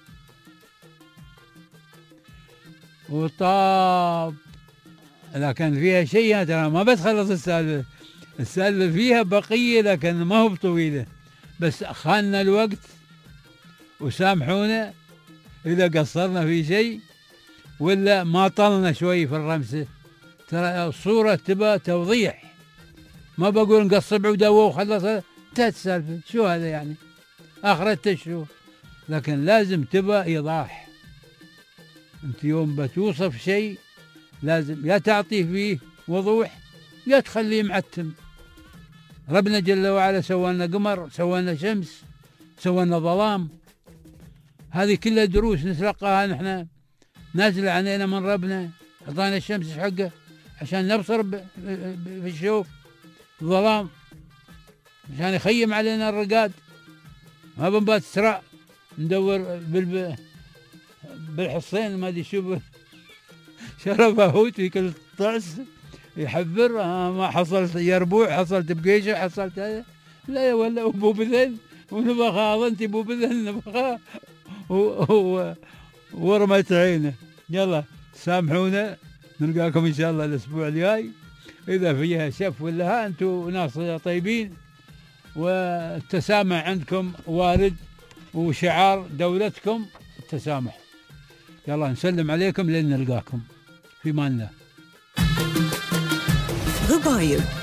وطاب لكن فيها شيء ترى ما بتخلص السالفة فيها بقية لكن ما هو بطويلة، بس خاننا الوقت وسامحونا إذا قصرنا في شيء ولا ما طلنا شوي في الرمسة. ترى الصورة تبى توضيح، ما بقول نقص ودوه وخلص انتهت السالفة. شو هذا يعني آخرته شو؟ لكن لازم تبى إيضاح. انت يوم بتوصف شيء لازم يا تعطيه فيه وضوح يا تخليه معتم. ربنا جل وعلا سوى لنا قمر، سوى لنا شمس، سوى لنا ظلام. هذه كلها دروس نتلقاها نحن نازلة علينا من ربنا. أعطانا الشمس حقه عشان نبصر في الشوف، الظلام عشان يخيم علينا الرقاد. ما بنبات سراء ندور بالحصين ما ادري شو شرف هوت في كل طعس يحبر. ما حصلت يربوع، حصلت بقيشه، حصلت هذا. لا يا ولا ابو بذل ونبغى هذا انت ابو بذل نبغى ورمت عينه. يلا سامحونا، نلقاكم ان شاء الله الاسبوع الجاي. اذا فيها شف ولا ها انتم ناس طيبين والتسامح عندكم وارد وشعار دولتكم التسامح. يلا نسلم عليكم لين نلقاكم في مان الله. ضبايب